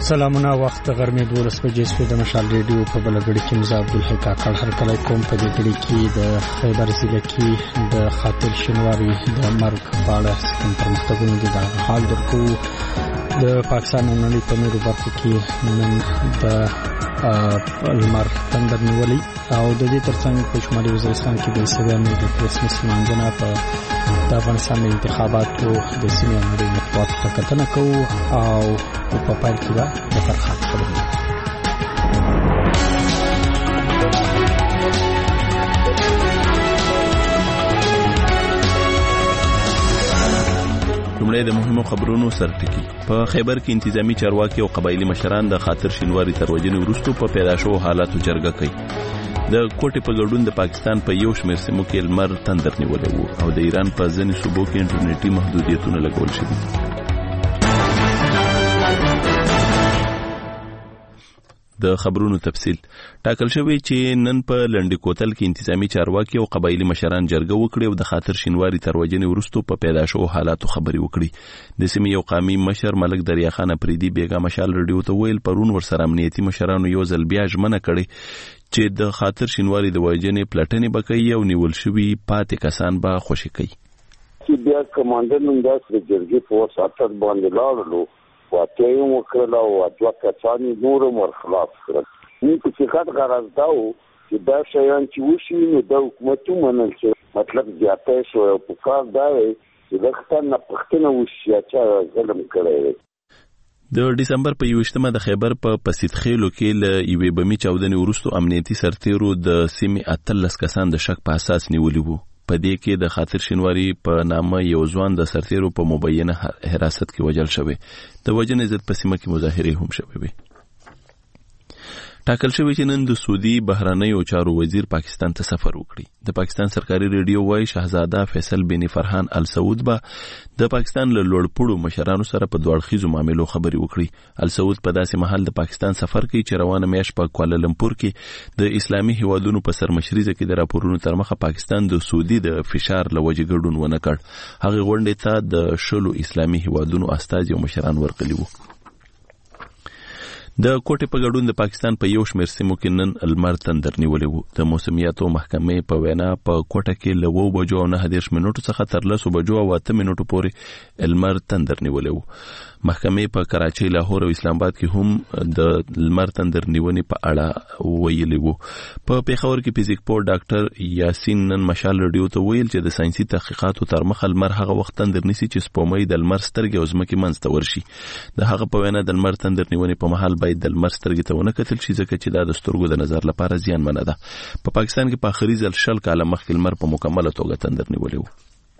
سلامونه وخت غرمې 12 بجې سوي د مشال ریډیو په بلګړی کې مزه عبدالحی کاکړ هر کله کوم په دې غړي کې د خیبر ضلع کې د خاطر شینواری د مرګ په اړه کوم پرمختګونه دي دا حال درکو د پاکستان نړۍ په نورو برخو کې نن د لمر تندر نیولې او د دې ترڅنګ په شمالي وزیرستان کې د عیسویانو د کرسمس لمانځنه په د افغانستان د انتخاباتو د سیمې نړۍ مطبوعات ته کتنه کوو او په پای کې د فرحت خبرونه لومړی د مهمو خبرونو سرټکی په خیبر کې انتظامی چارواکي او قبایلی مشران د خاطر شینواری تر وجنې وروسته په پیدا شو حالاتو جرګه کوي د کوټې په ګډون د پاکستان په یو شمېر سیمو کې لمر تندر نیولې وو او د ایران په ځینې صوبو کې انټرنیټي محدودیتونه لګول شوي د خبرونو تفصیل ټاکل شوی چې نن په لنډی کوتل کې انتظامی چارواکي او قبایلی مشران جرګه وکړي او د خاطر شینواری تر وجنې وروسته په پیدا شو حالاتو خبري وکړي د سیمې یو قامي مشر ملک دریاخان افریدي بیګا مشال رډیو ته ویل پرون ورسره امنیتي مشرانو یو ځل بیا ژمنه کړې چې د خاطر شینواری د وجنې پلټنې بکوي او نیول شوی پاتې کسان به خوشي کوي چې بیا کمانډر ننداس د جرګې په وساتر باندې لاړو واته یو وکړه او اتوا کسانی نور مرخلاف کړل نو چې خاط غرض داو چې دا شیان چې وشي نو د حکومت منل چې مطلب زیاته شو په کار دا چې د ختنه پښتنه وشي چې ظلم کړی د ډیسمبر په 21مه د خیبر په پسیدخیلو کې ل یوې بمی چاودنې وروسته امنیتي سرتیرو د سیمې 13 کسان د شک په اساس نیولي وو په دې کې د خاطر شینواری په نامه یو ځوان د سرتیرو په مبینه حراست کې وژل شوی د وجنې ضد په سیمه کې مظاهره هم شوې وي ټاکل شوی چې نن د سعودي بهرنیو چارو وزیر پاکستان ته سفر وکړي د پاکستان سرکاري ریډیو وايي شاهزاده فیصل بن فرحان ال سعود به د پاکستان له لوړپوړو مشرانو سره په دوړخیزو معاملو خبري وکړي ال سعود په داسې محل د پاکستان سفر کوي چې روانه میاشت په کوالالمپور کې د اسلامي هیوادونو په سرمشريزه کې د راپورونو تر مخه پاکستان د سعودي د فشار لوجه ګډون ونه کړ هغه غونډه ته د شلو اسلامي هیوادونو استازي او مشران ورغلي وو د کوټې په ګډون د پاکستان په یو شمېر سیمو کې نن لمر تندر نیولې وو د موسمیاتو محکمې په وینا په کوټه کې له 9 بجو او 9 منټو څخه تر 10 بجو او 8 منټو پورې لمر تندر نیولې وو محکمې په کراچۍ لاهور او اسلام آباد کې هم د لمر تندر نیونې په اړه ویلي وو په پیښور کې فزیکپور ډاکټر یاسین نن مشال رډیو ته ویل چې د ساينسي تحقیقاتو تر مخه لمر هغه وخت تندر نیسي چې سپومې د لمر سترګې او ځمکې منځ ته ورشي د هغه په وینا د لمر تندر نیونې په محل باید د لمر سترګې ته ونه کتل شي ځکه چې دا د سترګو د نظر لپاره زیانمنه ده په پاکستان کې په اخري ځل شل کاله مخکې لمر په مکمله توګه تندر نیولې و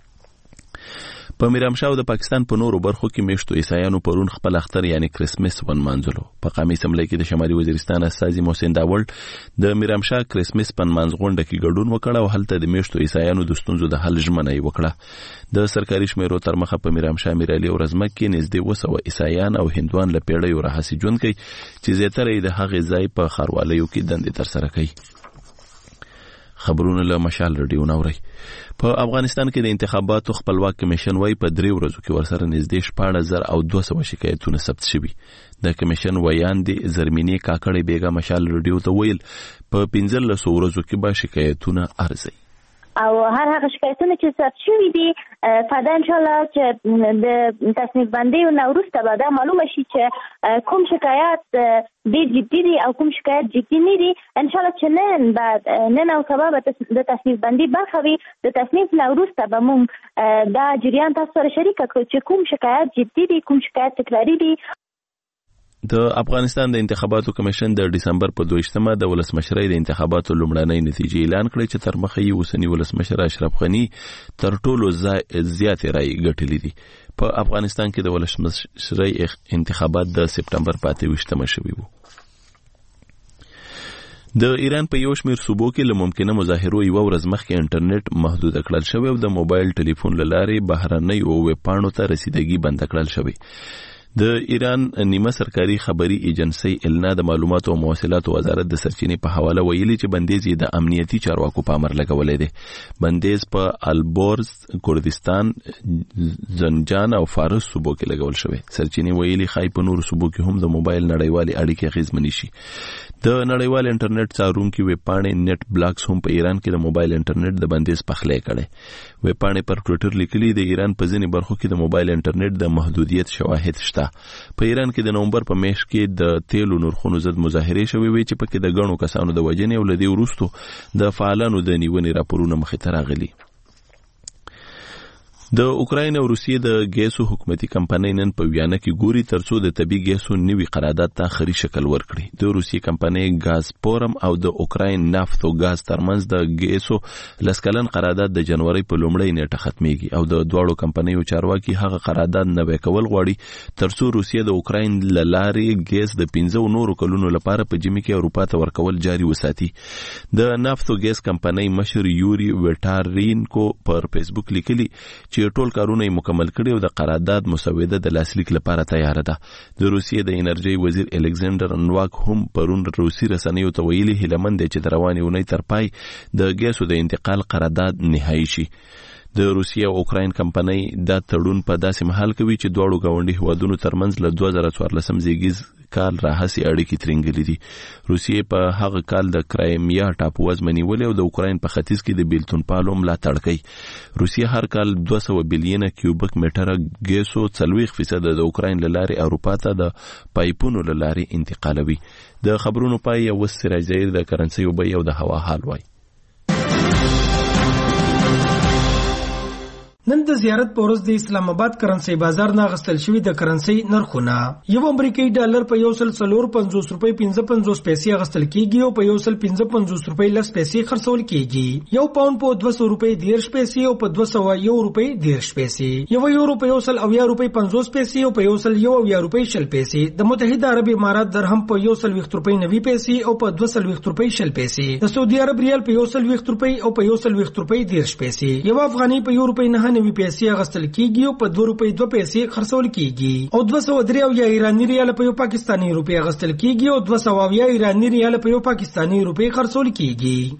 په میرامشاه د پاکستان په نورو برخو کې میشتو عیسایانو پرون خپل اختر یعنی کرسمس ونمانځلو په قومي اسمبلی کې د شمالي وزیرستان استازي محسن داول د میرامشاه کرسمس پنمانځ غونډه کې ګډون وکړ او هلته د میشتو عیسایانو د ستونزو د حل ژمنه یې وکړه د سرکاري شمیرو تر مخه په میرامشاه میرالي او رزمک کې نږدې 200 عیسایان او هندوان له پیړیو راهسي ژوند کوي چې زیاتره یې د هغې ځای په ښاروالیو کې دندې ترسره کوي خبرونه له مشال رډیو نوري په افغانستان کې د انتخاباتو خپلواک کمیشن وايي په 3 ورځو کې ورسره نږدې 14,200 شکایتونه ثبت شوي د کمیشن ویاندې زرمینی کاکړې بیګا مشال رډیو ته ویل په 15 ورځو کې به شکایتونه ارزي او هر هغه شکایتونه چې ثبت شوي دي فردا ان شاء الله چې د تصنیف بندي او وروسته به دا معلومه شي چې کوم شکایت ډېر جدي دي او کوم شکایت جدي نه دي ان شاء الله چې نن او سبا به د تصنیف بندي برخه وي د تصنیف وروسته به موږ دا جریان تاسو سره شریک کړو چې کوم شکایت جدي دي کوم شکایت تکراری دي د افغانستان د انتخاباتو کمیشن د ډیسمبر په 22مه د ولسمشرۍ د انتخاباتو لومړنۍ نتیجې اعلان کړې چې تر مخه یې اوسنی ولسمشر اشرف غنی تر ټولو زیاتې رای ګټلې دي په افغانستان کې د ولسمشرۍ انتخابات د سپټمبر په 28مه شوي وو د ایران په یو شمېر صوبو کې له ممکنه مظاهرو یو ورځ مخکې انټرنیټ محدود کړل شوی او د موبایل ټلیفون له لارې بهرنۍ او ویب پاڼو ته رسیدګي بند کړل شوی د ایران نیمه سرکاري خبري ایجنسی النا د معلوماتو او مواصلاتو وزارت د سرچینې په حواله ویلي چې بندیز د امنیتي چارواکو په امر لګولې ده. بندیز په البورز، کردستان، زنجان او فارس صوبو کې لګول شوی. سرچینې ویلي خای په نور صوبو کې هم د موبایل نړیوالې اړیکې اغیزمنې شي. د نړیوال انټرنیټ څارونکو ویب پاڼې نت بلاکس هم په ایران کې د موبایل انټرنیټ د بندیز پخلی کړي. ویب پاڼې پر ټوئیټر لیکلي د ایران په ځینې برخو کې د موبایل انټرنیټ د محدودیت شواهد شته. په ایران کې د نومبر په میاشت کې د تیلو نرخونو ضد مظاهرې شوې وې چې پکې د غنو کسانو د وژنې او لدی وروسته د فعالانو د نیونې راپورونه مخې ته راغلي. د اوکراین او روسیې د ګیسو حکومتي کمپنۍ نن په ویانا کې ګوري ترڅو د طبي ګیسو نوي قرارداد ته آخري شکل ورکړي. د روسیې کمپنۍ ګازپروم او د اوکراین نفت او ګاز ترمنځ د ګیسو لسکلن قرارداد د جنوري په لومړۍ نیټه ختميږي او د دوړو کمپنیو چارواکي هغه قرارداد نوي کول غواړي ترڅو روسیې د اوکراین لارې ګیس د 15 نورو کلونو لپاره په جمی کې اروپا ته ورکول جاري وساتي. د نفت او ګیس کمپنۍ مشر یوري وټارینکو پر فیسبوک لیکلي چې ټول کارونه یې مکمل کړي او د قرارداد مسوده د لاسلیک لپاره تیار ده. د روسیې د انرژي وزیر الکساندر نواک هم پرون روسي رسنیو ته ویلي هیلمند چې د روانې اونۍ تر پای د ګیسو د انتقال قرارداد نهایی شي. د روسیې او اوکراین کمپنۍ دا تړون په داسې مهال کوي چې دواړو ګاونډي هیوادونو ترمنځ له 2014 زیږیز کال راهسي اړیکې ترنګلې دي. روسیې په هغه کال د کرایمیا ټاپو ونیولې او د اوکراین په ختیځ کې د بیلتون پالو ملاتړ کوي. روسیې هر کال 200 بلین کیوبیک میټر ګیسو 40% د اوکراین لارې اروپا ته د پایپونو لارې انتقالوي. د خبرونو پای یو سراج زهیر د کرنسي او بي او د هوا حال وای. نن د زیارت په ورځ د اسلام آباد کرنسي بازار نه غستل شوی د کرنسي نرخونه یو امریکایي ډالر په 1.450 روپۍ 55 پیسې غستل کیږي او په 1.55 روپۍ 10 پیسې خرڅول کیږي. یو پاوند په 200 روپۍ 10 پیسې او په 201 روپۍ 10 پیسې. یو یورو په 1.80 روپۍ 50 پیسې او په 1.80 روپۍ 10 پیسې. د متحده عرب امارات درهم په 1.20 روپۍ 90 پیسې او په 2.20 روپۍ 10 پیسې. د سعودي عرب ریال په 1.20 روپۍ او په 1.20 روپۍ 10 پیسې. یو افغاني په 1 روپۍ 9 پیسې غستل کیږي او په 2 روپۍ 2 پیسې خرڅول کیږي. او 203 یا ایرانی ریال په یو پاکستانی روپۍ غستل کیږي او 200 یا ایرانی ریال په یو پاکستانی روپۍ خرڅول کیږي.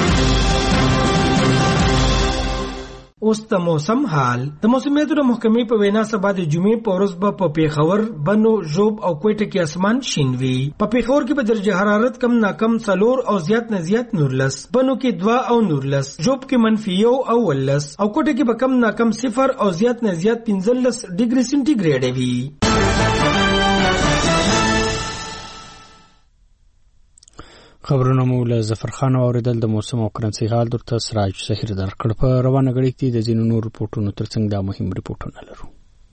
اوس د موسم حال. د موسمیاتو د محکمې په وینا سبا د جمعې په ورځ به په پیښور، بنو، ژوب او کوټه کې اسمان شین وي. په پیښور کې به درجه حرارت کم ناکم 4 او زیات نه زیات 19، بنو کې 2 او 19، ژوب کې -1 او 19 او کوټه کې به کم ناکم 0 او زیات نه زیات 15 ډیګري سنټیګریډ وي. خبرونه مو له ظفر خان اوریدل. د موسم او کرنسي حال درته سراج زهیر درکړ. په روانه غړي کې د ځینو نور رپورټونو ترڅنګ دا مهم رپورټونه لرو.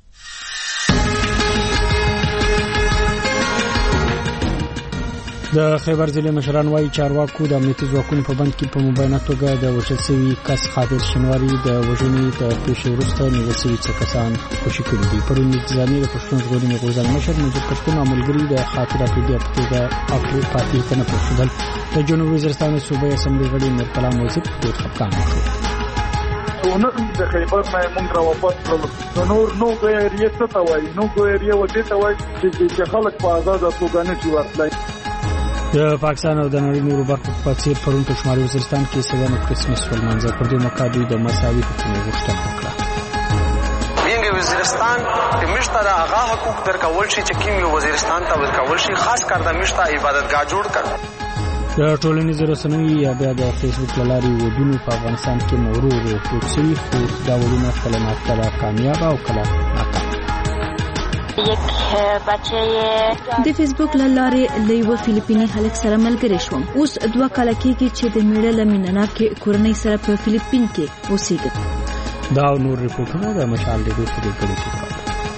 د خیبر ضلع مشران وايي چارواکو د امنیتي ځواکونو په بند کې په مبینه توګه د وژل شوي کس خاطر شنواري د وژنې د پیښې وروسته نیول شوي څه کسان خوشي کړي دي. پرون انتظامي د پښتون ژغورنې غورځنګ مشر منظور پښتون او ملګري د خاطر افریدي په توګه افریقا پاتې ته نه پرېښودل. د جنوبي وزیرستان صوبې اسمبلۍ غړي میرکلا موزیب ډېر خفګان وشو. ونحن د خیبر نه مونږ راوپات کړل. نو ګویریه څه ته وایي؟ نو ګویریه ودې ته وایي چې خلک په آزاده توګه نشي ورتلای. د پاکستان او د نړۍ نورو برخو په څیر پرون په شمالي وزیرستان کې سوانو کریسمس ولمانځه. پر دې موقع دوی د مساوي حقوقو غوښتنه وکړه. وینګ وزیرستان د مشته د هغه حقوق درکول شي چې کوم وزیرستان ته ورکول شي، خاص کر د مشته عبادتګاه جوړ کړ. د ټولنیزو رسنیو یا بیا د فیسبوک لارې ودونو په افغانستان کې مرور پروسي خو دا ودونه کله ناکله کامیاب او کله ناکام. د فیسبوک لارې له یو فلیپیني هلک سره ملګری شوم. اوس 2 کال کېږي چې د میړه له مینناکې کورنۍ سره په فلیپین کې اوسېږم. دا نور رپورټونه د مشال ډېرو په دې کړي کې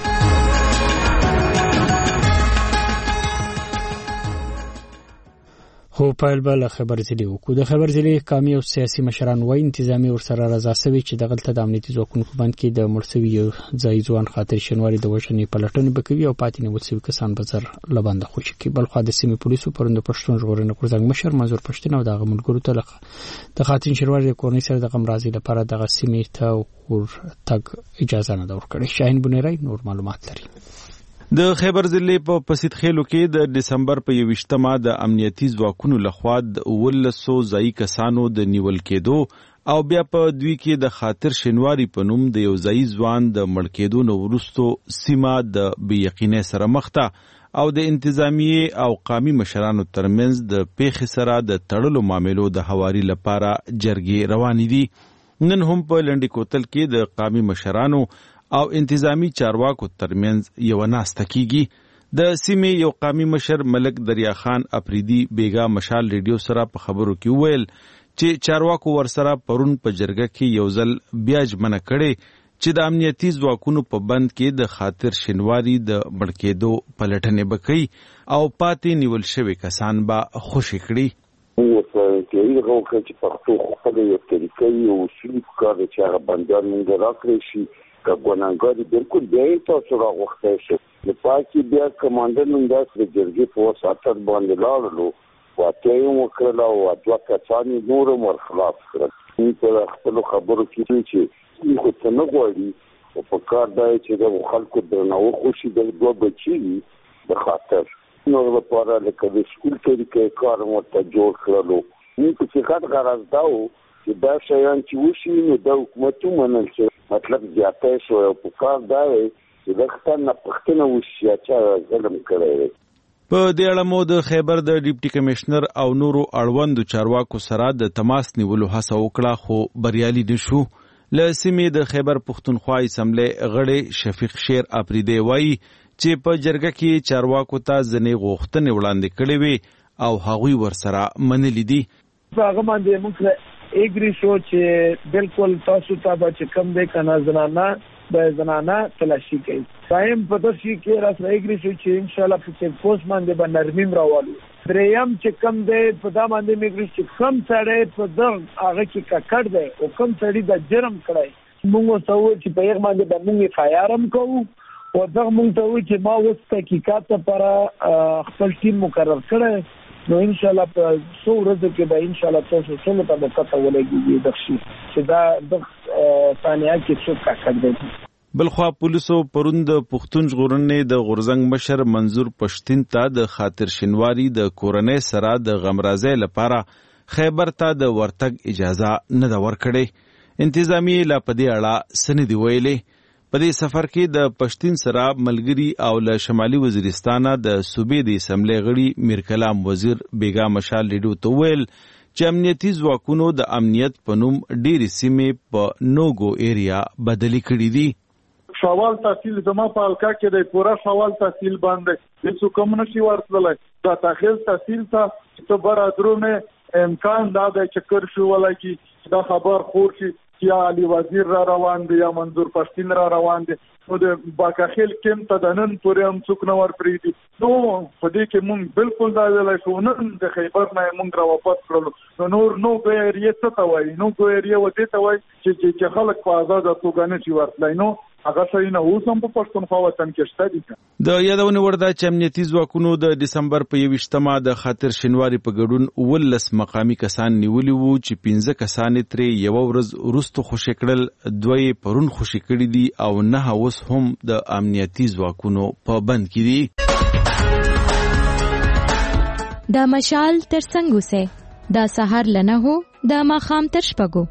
خو په بل خبر ضلع وکړو. د خبر ضلع قومي او سیاسي مشران وايي انتظامی ورسره رضا سوي چې دغلته د امنیتي ځواکونو په بند کې د مرسوي یو ځای ځوان خاطر شنواري د وژنې پلټنې وکوي او پاتې نیول شوي کسان به زر لبنده خوشي کوي. بل خو د سیمې پولیسو پرون د پښتون ژغورنې غورځنګ مشر منظور پښتون او دغه ملګرو ته د خاطر شنواري د کورنۍ سره د غمرازي لپاره دغه سیمې ته ورتګ اجازه نه ورکړي. شاهین بنيرای نور معلومات لري. د خیبر ضلع په پسید خیلو کې د دسمبر په 21مه د امنیتي ځواکونو لخوا د 1900 ځایي کسانو د نیول کېدو او بیا په دوی کې د خاطر شینواری په نوم د یو ځایي ځوان د مړ کېدو نه وروسته سیمه د بېیقینۍ سره مخ ده او د انتظامیې او قامي مشرانو ترمنځ د پیښې سره د تړلو معاملو د هواري لپاره جرګې روانې دي. نن هم په لنډي کوتل کې د قامي مشرانو او انتظامی چارواکو ترمنځ یو ناسته کیږي. د سیمې یو قامي مشر ملک دریا خان افریدي بیگا مشال ریډیو سره په خبرو کې وویل چې چارواکو ورسره پرون په جرګه کې یو ځل بیا ژمنه کړې چې د امنیتي ځواکونو په بند کې د خاطر شینواری د مړ کېدو پلټنې به کوي او پاتې نیول شوي کسان به خوشي کړي. هغه وکړي چې پښتو خپله یو طریقه یو اصول کار چې هغه بندیان موږ راکړی شي که ګناهګار بالکل بیا یې تاسو راغوښتی شو. د پاکي بیا کمانډر نوم داسې د جرګې په وس اتر باندې لاړلو واقع یې وکړله او دوه کسان یې نور هم ورخلاف کړل. موږ په خپلو خبرو کې چې موږ خو څه نه غواړي او په کار دا چې د خلکو درناوی خوشي د دوه بچي د خاطر نور لپاره لکه د سکول طریقې کار ورته جوړ کړلو. موږ په حقیقت غرض دا و چې دا شیان چې وشي نو د حکومت ومنل شي مطلب زیاتی شو او په کار دا دی چې دغه نه پښتنه وشي چې ظلم کړی. په دې اړه مو د خیبر د ډیپټي کمشنر او نورو اړوندو چارواکو سره د تماس نیولو هڅه وکړه خو بریالي نشو. له سیمې د خیبر پښتونخوا اسمبلی غړی شفیق شیر افریدی وایي چې په جرګه کې چارواکو ته ځینې غوښتنې وړاندې کړې وې او هغوی ورسره منلي دي. هغه باندې موږ ایګری شو چې بالکل تاسو ته به چې کم دی کنه زنانه تلاشي کوي. دایم په دې کې راځي ایګری شو چې ان شاء الله په چیک پوسټ باندې به نرمیم راوالو. دریم چې کم دی په دا باندې میګری چې کم سړی په دغه هغه کې ککړ دی او کم سړی د جرم کړی موږ ته چې په یغ باندې به موږ فایرم کوو او دغه موږ ته چې ما اوس تحقیقات لپاره خپل ټیم مقرر کړی نو ان شاء الله په څو ورځو کې به ان شاء الله تاسو څنګه په پته ولګي د شي چې دا د ثانیه کې څه کار کوي. بلخوا پولیسو پرون د پښتون ژغورنې د غورزنګ مشر منظور پښتین ته د خاطر شینواری د کورنۍ سره د غمرازۍ لپاره خیبر ته د ورتګ اجازه نه ده ورکړې. انتظامیې لا په دې اړه څه نه دي ویلي. په دې سفر کې د پښتین سره ملګری او له شمالي وزیرستانه د صوبې د اسمبلی غړي میر کلام وزیر بیگا مشال ریډیو ته ویل چې امنیتي ځواکونو د امنیت په نوم ډېرې سیمې په نوګو ایریا بدلې کړې دي. شوال تحصیل زما په حلقه کې د پورا شوال تحصیل باندې هیڅ کوم نشي ورتللی. دا تاخیر تحصیل ته چې برادرونه امکان دا د چکر شو ولګي دا خبر خور شي یا علي وزیر را روان دي یا منظور پښتین را روان دي نو د باکاخیل کم ته د نن پورې هم څوک نه ورپرېږدي. نو په دې کې مونږ بالکل دا ویلی شو نن د خیبر نه یې مونږ راواپس کړلو. نو نوګو ایریې څه ته وایي؟ نوګو ایریې و دې ته وایي چې خلک په ازاده توګه نشي ورتلی. نو هغه شی نه اوس هم په پښتونخوا وطن کې شته دي. د یادونې وړ ده چې امنیتي ځواکونو د دسمبر په 21مه د خاطر شینواری په ګډون 19 مقامي کسان نیولي وو چې 15 کسان ترې یو ورځ وروسته خوشي کړل، 2 یې پرون خوشي کړي دي او 9 اوس هم د امنیتي ځواکونو په بند کې دي. دا مشال تر څنګه وسه دا سحر لنه هو دا ماخام تر شپګو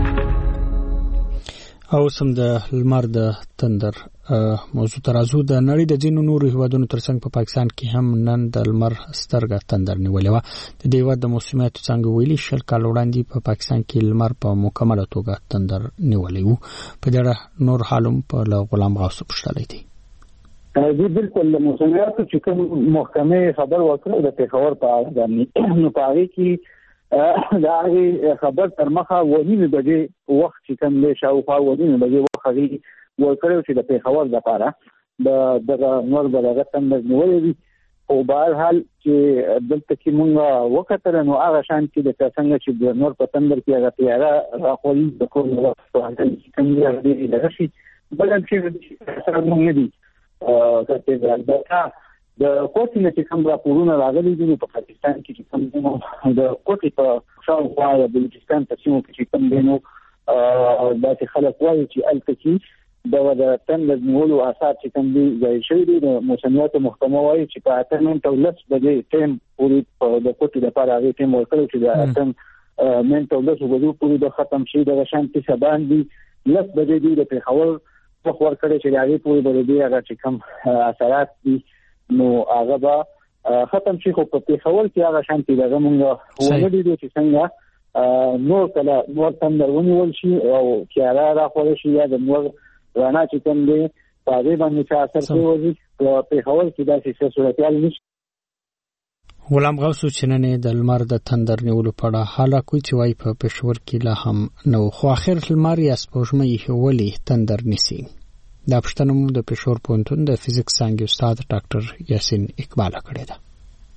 او سم د لمر د تندر موضوع ترازو د نړۍ د ځینو نورو هیوادونو ترڅنګ په پاکستان کې هم نن د لمر سترګه تندر نیولې و. د دې هیواد د موسمیاتو څنګه ویلي شل کال وړاندې په پاکستان کې لمر په مکمله توګه تندر نیولې و. په دې اړه نور حالم په غلام غوث پښتلې دي. دې بالکل موسمیاتو چې کوم محکمه خبر ورکړه د پیښور په اړه باندې نو په هغه کې دا خبر تر مخه ونیمه بجې وخت چې کوم له شاوخوا ونیمه بجې وخت هغه ورکړو چې د پیښور لپاره د نور بلغت تندر نیولې وي. او بهر حال چې دلته کې مونږ وکړل نو هغه شان چې د څنګه چې د نور په تندر کې هغه تیاره راخوري د کوم وخت باندې کوم یې د راشي بلکې چې سره مونږ دي کته دا د کوټې نه چې کوم راپورونه راغلي دي په پاکستان کې چې کوم د کوټې په شاوخوا د بلوچستان په سیمو کې چې کوم دینو دا چې خلک وایي چې الته کې د تندر نیولو آثار چې کوم دي ځای شوي دي. د موسمیاتو محکمه وایي چې په 8:10 بجې ټایم پورې د کوټې لپاره هغې ټایم ورکړی چې د 8:10 بجو پورې د ختم شي. دغه شانتې سبا دي 10 بجې دي د پېښور وخت ورکړی چې د هغې پورې به د دې هغه چې کوم اثرات دي نو هغه به ختم شي. خو په پېښور کې هغه شانتې دغه مونږ ونه لیدو چې څنګه نور کله نور تندر ونیول شي او تیاره راخوړی شي یا د نور رڼا چې کوم دی په هغې باندې څه اثر کوي. په پېښور کې داسې څه صورتحال نشته. غلام غوث چې نن د لمر د تندر نیولو په اړه حالا کوي چې وایي په پېښور کې لا هم نو خو اخر لمر یا سپوږمۍ ولې تندر نیسي. دا پوښتنه مو د پېښور پوهنتون د فزیکس څانګې استاد ډاکټر یاسین اقبال کړې ده.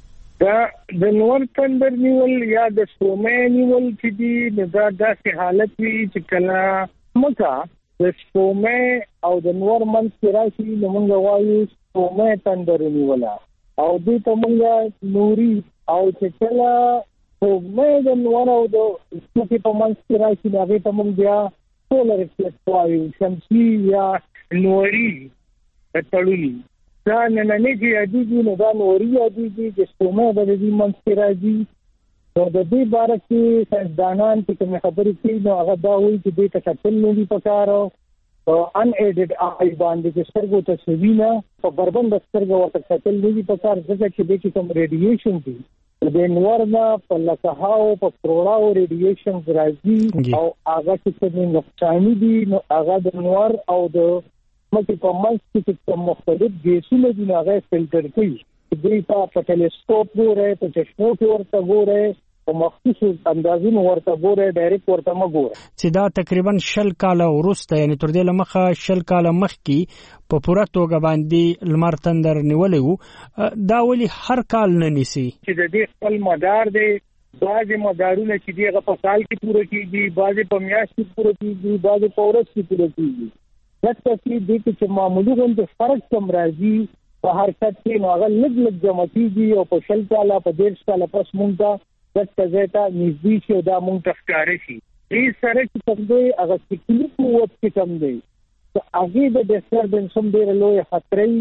دا د نور تندر نیول یا د سپوږمۍ نیول چې دي دا داسې حالت وي چې کله مکه د سپوږمۍ او د نور منځ کې راشي نو موږ وایو سپوږمۍ تندر نیوله او دې ته موږ نوري او چې کله سپوږمۍ د نور او د ځمکې په منځ کې راشي نو هغې ته موږ بیا سولر اکلیپس وایو شمسي یا نوري تړلي. دا نننۍ چې یادېږي نو دا نوري یادېږي چې سپوږمۍ به د دې منځ کې راځي. نو د دې باره کې ساینسدانان چې کومې خبرې کوي نو هغه دا وایي چې دې ته کتل نه دي پکار او ان ایډډ آی باندې چې سترګو ته څه وینه په بربنده سترګو ورته کتل نه دي پکار ځکه چې دې کې کوم ریډیشن دي د نور نه په لکهاو په کروڑاو ریډیشن راځي او هغه چې نقصاني دي نو هغه د نور او د مکه په منځ کې مختلف ګیسونه دي هغه فلټر کوي. دې په ټیلیسکوپ ګوره په چشمو کې ورته ګوره په مخصوص اندازونو ورته ګوره ډایرکټ ورته مګوره. چې دا تقریبا 10 کاله وروسته یعنی تر دې لمخه 10 کاله مخکې په پوره توګه باندې لمر تندر نیولې وو. دا ولې هر کال نه نیسي چې د دې خپل مدار دی. بعضې مدارونه چې دي هغه په کال کې پوره کېږي بعضې په میاشت کې پوره کېږي بعضې په ورځ کې پوره کېږي. لکه چې دې کې چې معمولي غوندې فرق کم راځي په حرکت کې نو هغه لږ لږ جمع کېږي او په 10 کاله په 13 کاله پس مونږ ته دغه ځای ته نږدې شي او دا مونږ ته ښکاره شي. دې سره چې کوم دی هغه سکلي قوت چې کوم دی نو هغې د ډسټربنس هم ډېره لویه خطره وي.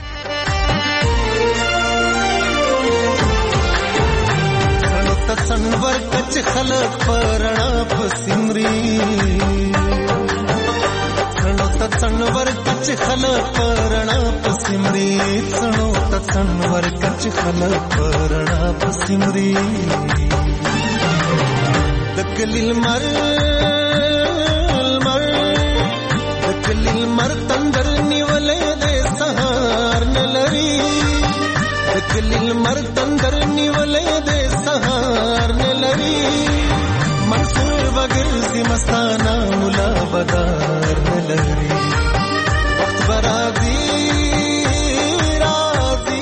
تصنور کچ خلق پرنا پسمری سنو تصنور کچ خلق پرنا پسمری سنو تصنور کچ خلق پرنا پسمری دکلیل مر دکلیل مر تندر نیولے دے سہار نلری دکلیل مر تندر نیولے دے سہار نلری منصور وگرزی مستانا ملا بدار نلری وقت برازی رازی.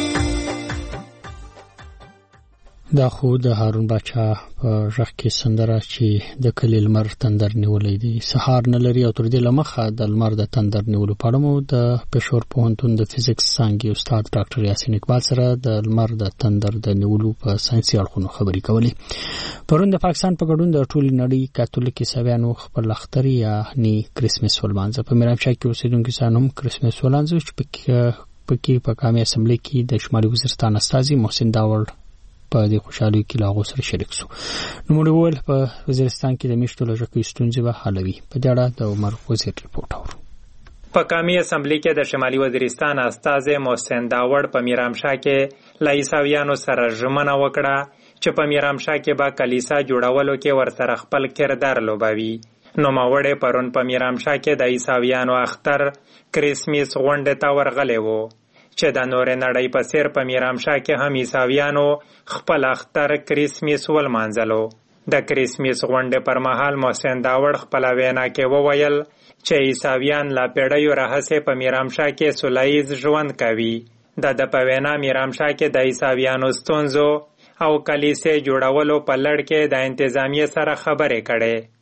دا خو د هارون باچا په ژغ کې سندره چې د کلیل مر تندر نیولې دي سهار نه لري او تر دې لمخه د لمر د تندر نیولو په اړه مو د پېښور پوهنتون د فزیکس څانګې استاد ډاکټر یاسین اقبال سره د لمر د تندر د نیولو په ساينسي اړخونو خبرې کولې. پرون د پاکستان په ګډون د ټولې نړۍ کاتولیک عیسویانو خپل اختر یا ني کریسمس ولمانځه. په میرامشاه کې اوسېدونکو سانوم کریسمس ولمانځه چې پکې په قومي اسمبلی کې د شمالي وزیرستان استازي محسن داوړ په دې خوشحالي کې لا غوسر شریک شو. نو موږ ول په وزیرستان کې د میشتو لږه ستونزې به حلوي. په دې اړه د عمر وزیر ریپورت اورو. په قومي اسمبلی کې د شمالي وزیرستان استازي محسن داوړ په میرامشاه کې لا عیسویانو سره ژمنه وکړه چې په میرامشاه کې به کلیسا جوړولو کې ورسره خپل کردار لوبوي. نو ماوړې پرون په میرامشاه کې د عیسویانو اختر کریسمس غونډه تا ورغلې وو چې د نور نړۍ په سیر په میرامشاه کې هم عیسویانو خپل اختر کریسمس ولمانځلو. د کریسمس غونډې پر مهال محسن داوړ خپل وینا کې وویل چې عیسویان لا پیړیو راهیسې په میرامشاه کې سولهییز ژوند کوي. د په وینا میرامشاه کې د عیسویانو ستونزو او کلیسې جوړولو په لړ کې د انتظامیه سره خبرې کړې.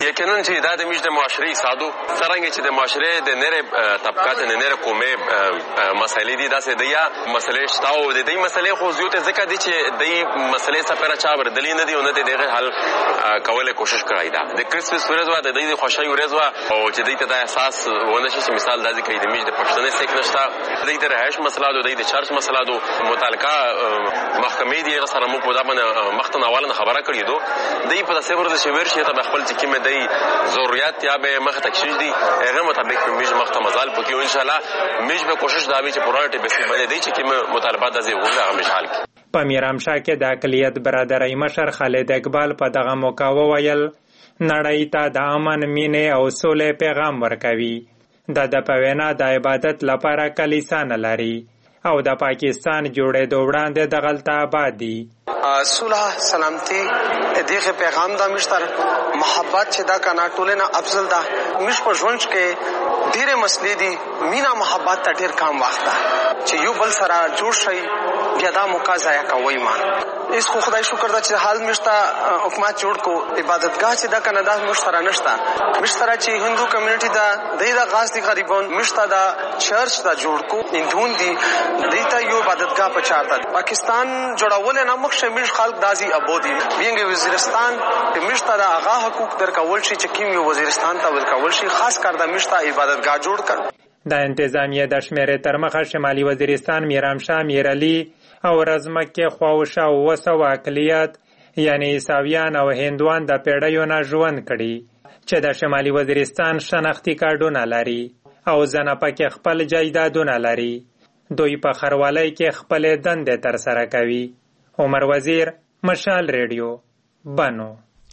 یقینا چې دا د مجد معاشري سادو څنګه چې د معاشره د نره طبقات نه نره کومه مسلې دي داسې د یا مسلې شتاو د دې مسلې خو زیات ځکه دي چې د مسلې سفر چا بر دلی نه دی او نه دغه حل کوله کوشش کوي دا د کریسمس ورځ وا د دې خوشحالي ورځ وا او چې دې ته د احساس ونه شي مثال د ذکر د مجد پښتنه سیک نشتا د دې رهائش مسله د چرچ مسله د متعلقه محکمې دی سره مو په دا باندې مختن اولن خبره کړې دو دې په تاسو ورته شویر شي ته خپل چې کیمه دی ضرورت یا به مخ تکشیش دی هغه مطابق میج مخ مزال پکې ان شاء الله میج به کوشش دا وی چې پرورټي به باندې دی چې کیمه مطالبات د زی وګړه مشال په میرامشاه کې د اقلیت برادرۍ مشر خالد اقبال په دغه موقع وویل نړۍ ته د امن مینې او سولې پیغام ورکوي د پوینا د عبادت لپاره کلیسا نه لري او د پاکستان جوړېدو وړاندې دغلته آباد دي صلح سلامتی دغه پیغام د مشتر محبت چې دا کنه ټولنه افضل ده مش په ژوند کې ډېر مسلې دي مینا محبت ته ډېر کم وخت چې یو بل سره جوړ شي بیا دا موقع ضایع کوي ما اس خو خدای شکر ده چې حال مشتا حکومت جوړ کو عبادتګاه چې دا کنه دا مشترا نشتا مشترا چې هندو کمیونټي دا د غاز دي غریبون مشتا دا چرچ دا جوړ کو هندون دي دیتا یو عبادتګاه پچارتا پاکستان جوړول نه مخ شمیش خلق دازي ابودي وینګ وزیرستان مشتا دا هغه حقوق درکول شي چې کیم یو وزیرستان ته ورکول شي خاص کر دا مشتا عبادتګاه جوړ کړ د انتظامیه د شمیرې تر مخه شمالي وزیرستان میرامشاه میرعلي او رزمکه خواوشا وسو اقلیت یعنی عیساویان او هندوان د پیړیو نه ژوند کړي چې د شمالي وزیرستان شناختی کارډونه لري او ځنه پکې خپل جایدادونه لري دوی په خروالۍ کې خپل دندې تر سره کوي عمر وزیر مشال ریډیو بنو